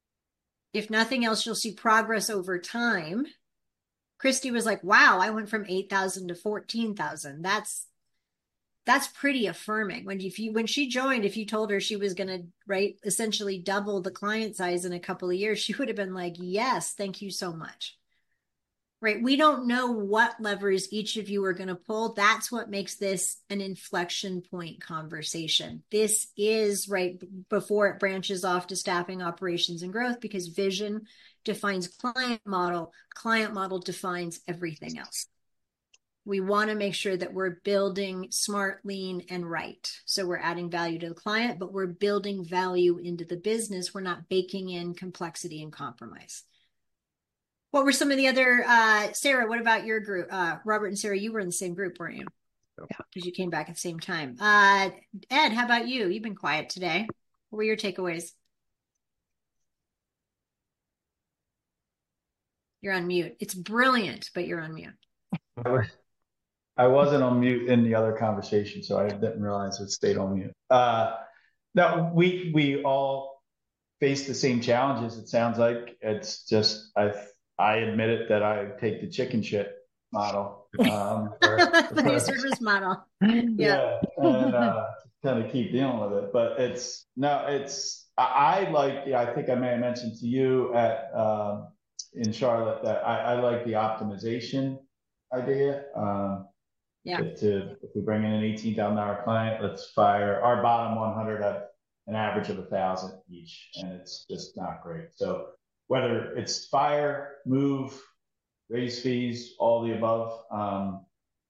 If nothing else, you'll see progress over time. Christy was like, wow, I went from eight thousand to fourteen thousand. That's, that's pretty affirming. When if you, when she joined, if you told her she was going to, right, essentially double the client size in a couple of years, she would have been like, yes, thank you so much. right? We don't know what levers each of you are going to pull. That's what makes this an inflection point conversation. This is right before it branches off to staffing, operations, and growth, because vision defines client model. Client model defines everything else. We want to make sure that we're building smart, lean, and right. So we're adding value to the client, but we're building value into the business. We're not baking in complexity and compromise. What were some of the other, uh, Sarah, what about your group? Uh, Robert and Sarah, you were in the same group, weren't you? Because you came back at the same time. Uh, Ed, how about you? You've been quiet today. What were your takeaways? You're on mute. It's brilliant, but you're on mute. I was, I wasn't on mute in the other conversation, so I didn't realize it stayed on mute. Uh, no, we we all face the same challenges. It sounds like it's just I I admit it that I take the chicken shit model. Um, for, the new service model. Yeah, yeah and uh, kind of keep dealing with it. But it's no, it's I, I like. Yeah, I think I may have mentioned to you at um, in Charlotte that I, I like the optimization idea. Um, yeah. To, to if we bring in an eighteen thousand dollar client, let's fire our bottom one hundred at an average of a thousand each, and it's just not great. So whether it's fire, move, raise fees, all the above, um,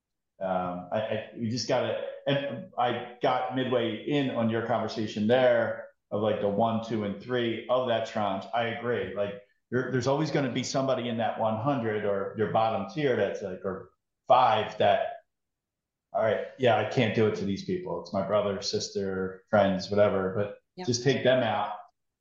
um, I, I we just got to. And I got midway in on your conversation there of like the one, two, and three of that tranche. I agree. Like there, there's always going to be somebody in that one hundred or your bottom tier that's like or five that. All right, yeah, I can't do it to these people. It's my brother, sister, friends, whatever. But yep. Just take them out,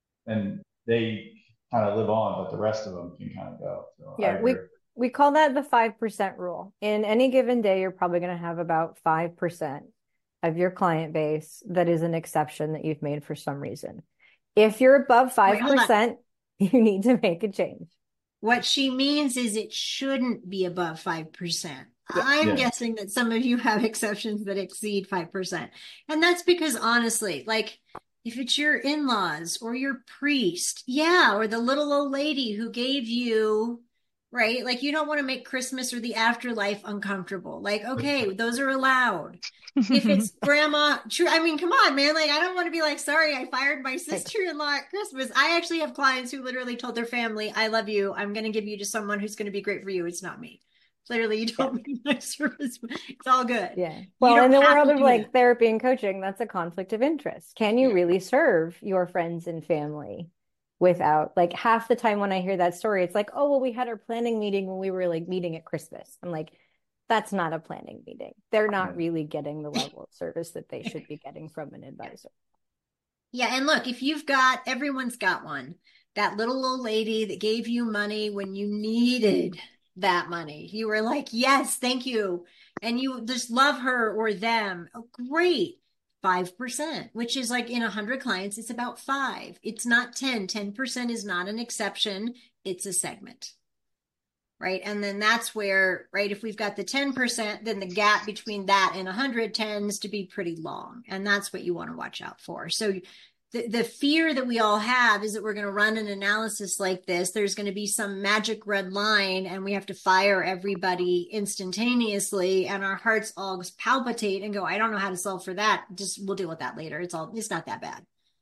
and they kind of live on. But the rest of them can kind of go. So yeah, we we call that the five percent rule. In any given day, you're probably going to have about five percent of your client base that is an exception that you've made for some reason. If you're above five percent, you need to make a change. What she means is it shouldn't be above five percent. Yeah. I'm Yeah. guessing that some of you have exceptions that exceed five percent. And that's because honestly, like if it's your in-laws or your priest, yeah, or the little old lady who gave you, right? Like you don't want to make Christmas or the afterlife uncomfortable. Like, okay, those are allowed. If it's grandma, true. I mean, come on, man. Like, I don't want to be like, sorry, I fired my sister-in-law at Christmas. I actually have clients who literally told their family, I love you. I'm going to give you to someone who's going to be great for you. It's not me. Clearly, you don't yeah. need my service. It's all good. Yeah. Well, in the world of like that. Therapy and coaching, that's a conflict of interest. Can you yeah. really serve your friends and family without, like, half the time when I hear that story, it's like, oh, well, we had our planning meeting when we were like meeting at Christmas. I'm like, that's not a planning meeting. They're not really getting the level of service that they should be getting from an advisor. Yeah. And look, if you've got, everyone's got one, that little old lady that gave you money when you needed that money. You were like, yes, thank you. And you just love her or them. Oh, great. five percent, which is like in a hundred clients, it's about five. It's not ten. ten percent is not an exception. It's a segment. Right. And then that's where, right, if we've got the ten percent, then the gap between that and a hundred tends to be pretty long. And that's what you want to watch out for. So The, the fear that we all have is that we're going to run an analysis like this. There's going to be some magic red line and we have to fire everybody instantaneously. And our hearts all palpitate and go, I don't know how to solve for that. Just we'll deal with that later. It's all, it's not that bad.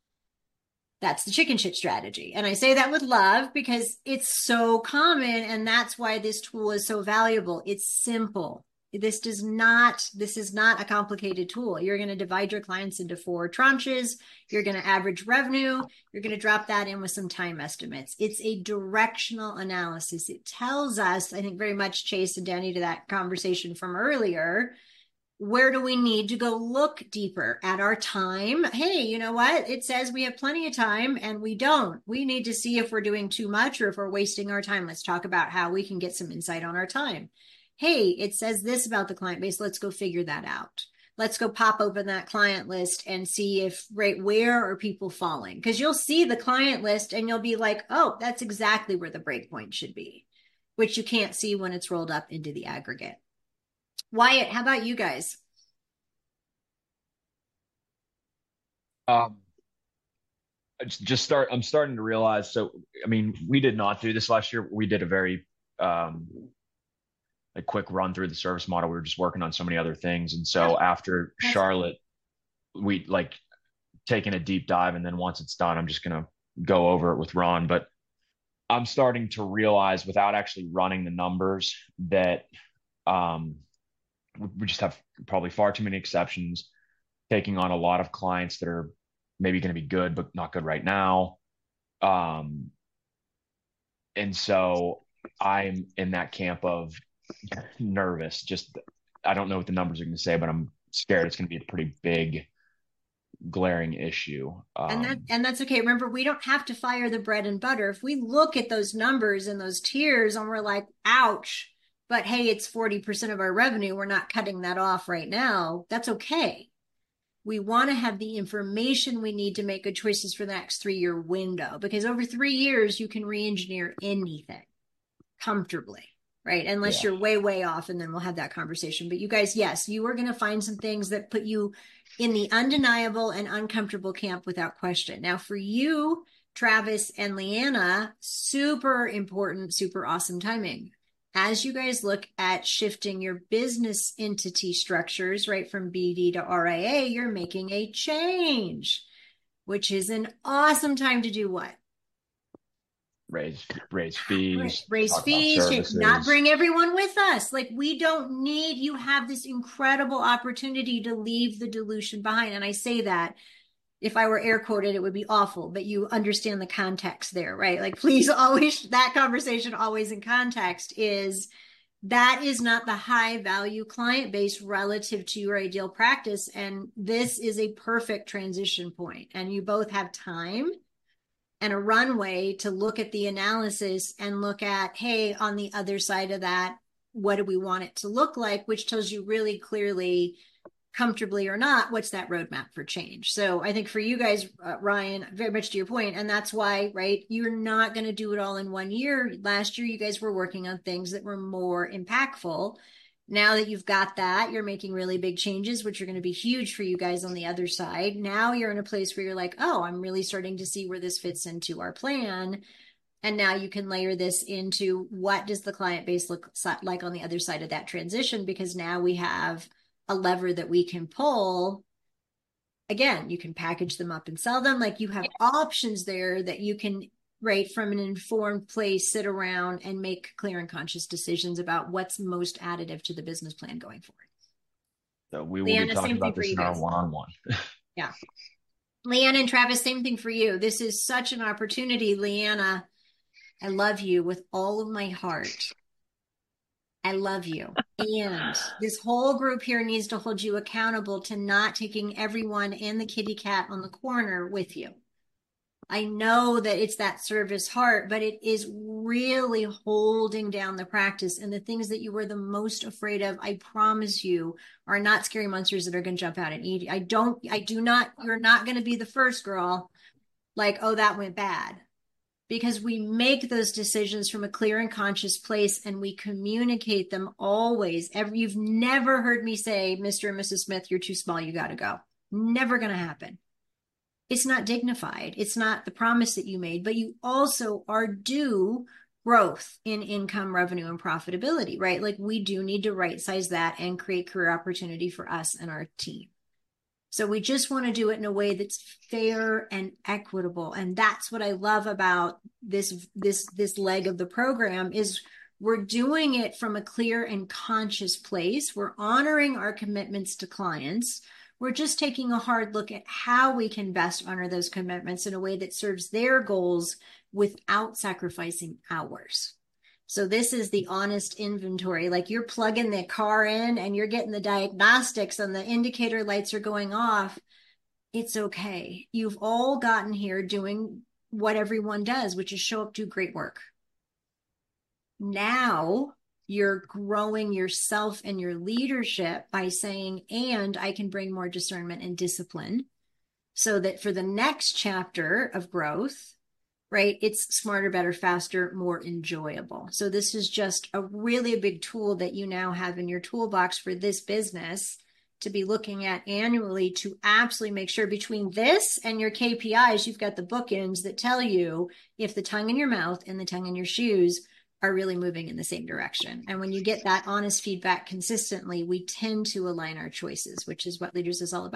That's the chicken shit strategy. And I say that with love because it's so common. And that's why this tool is so valuable. It's simple. This does not, this is not a complicated tool. You're going to divide your clients into four tranches. You're going to average revenue. You're going to drop that in with some time estimates. It's a directional analysis. It tells us, I think very much Chase and Danny to that conversation from earlier, where do we need to go look deeper at our time? Hey, you know what? It says we have plenty of time and we don't. We need to see if we're doing too much or if we're wasting our time. Let's talk about how we can get some insight on our time. Hey, it says this about the client base. Let's go figure that out. Let's go pop open that client list and see if, right, where are people falling? Because you'll see the client list and you'll be like, oh, that's exactly where the breakpoint should be, which you can't see when it's rolled up into the aggregate. Wyatt, how about you guys? Um, just start, I'm starting to realize, so, I mean, we did not do this last year. We did a very, um, a quick run through the service model. We were just working on so many other things. And so yeah. after That's Charlotte, we like taking a deep dive. And then once it's done, I'm just going to go over it with Ron. But I'm starting to realize without actually running the numbers that um, we just have probably far too many exceptions, taking on a lot of clients that are maybe going to be good, but not good right now. Um, and so I'm in that camp of nervous. Just, I don't know what the numbers are going to say, but I'm scared it's going to be a pretty big, glaring issue. Um, and that and that's okay. Remember, we don't have to fire the bread and butter. If we look at those numbers and those tiers and we're like, ouch, but hey, it's forty percent of our revenue, we're not cutting that off right now. That's okay. We want to have the information we need to make good choices for the next three-year window, because over three years, you can re-engineer anything comfortably, right? Unless yeah. you're way, way off, and then we'll have that conversation. But you guys, yes, you are going to find some things that put you in the undeniable and uncomfortable camp without question. Now, for you, Travis and Leanna, super important, super awesome timing. As you guys look at shifting your business entity structures, right, from B D to R I A, you're making a change, which is an awesome time to do what? Raise, raise fees, raise fees, not bring everyone with us. Like, we don't need, you have this incredible opportunity to leave the dilution behind. And I say that, if I were air quoted, it would be awful, but you understand the context there, right? Like, please always, that conversation always in context is that is not the high value client base relative to your ideal practice. And this is a perfect transition point. And you both have time and a runway to look at the analysis and look at, hey, on the other side of that, what do we want it to look like? Which tells you really clearly, comfortably or not, what's that roadmap for change? So I think for you guys, uh, Ryan, very much to your point, and that's why, right, you're not going to do it all in one year. Last year, you guys were working on things that were more impactful. Now that you've got that, you're making really big changes, which are going to be huge for you guys on the other side. Now you're in a place where you're like, oh, I'm really starting to see where this fits into our plan. And now you can layer this into what does the client base look like on the other side of that transition? Because now we have a lever that we can pull. Again, you can package them up and sell them. Like, you have options there that you can, right, from an informed place, sit around and make clear and conscious decisions about what's most additive to the business plan going forward. So we will Leanna, be talking about this in our one-on-one. Yeah. Leanna and Travis, same thing for you. This is such an opportunity. Leanna, I love you with all of my heart. I love you. And this whole group here needs to hold you accountable to not taking everyone and the kitty cat on the corner with you. I know that it's that service heart, but it is really holding down the practice, and the things that you were the most afraid of, I promise you, are not scary monsters that are going to jump out and eat you. I don't, I do not, you're not going to be the first girl like, oh, that went bad. Because we make those decisions from a clear and conscious place, and we communicate them always. Every, you've never heard me say, Mister and Missus Smith, you're too small, you got to go. Never going to happen. It's not dignified. It's not the promise that you made, but you also are due growth in income, revenue, and profitability, right? Like, we do need to right size that and create career opportunity for us and our team. So we just want to do it in a way that's fair and equitable. And that's what I love about this, this, this leg of the program is we're doing it from a clear and conscious place. We're honoring our commitments to clients. We're just taking a hard look at how we can best honor those commitments in a way that serves their goals without sacrificing ours. So this is the honest inventory. Like, you're plugging the car in and you're getting the diagnostics and the indicator lights are going off. It's okay. You've all gotten here doing what everyone does, which is show up, do great work. Now you're growing yourself and your leadership by saying, and I can bring more discernment and discipline so that for the next chapter of growth, right, it's smarter, better, faster, more enjoyable. So this is just a really a big tool that you now have in your toolbox for this business to be looking at annually to absolutely make sure between this and your K P Is, you've got the bookends that tell you if the tongue in your mouth and the tongue in your shoes are really moving in the same direction. And when you get that honest feedback consistently, we tend to align our choices, which is what Leaders is all about.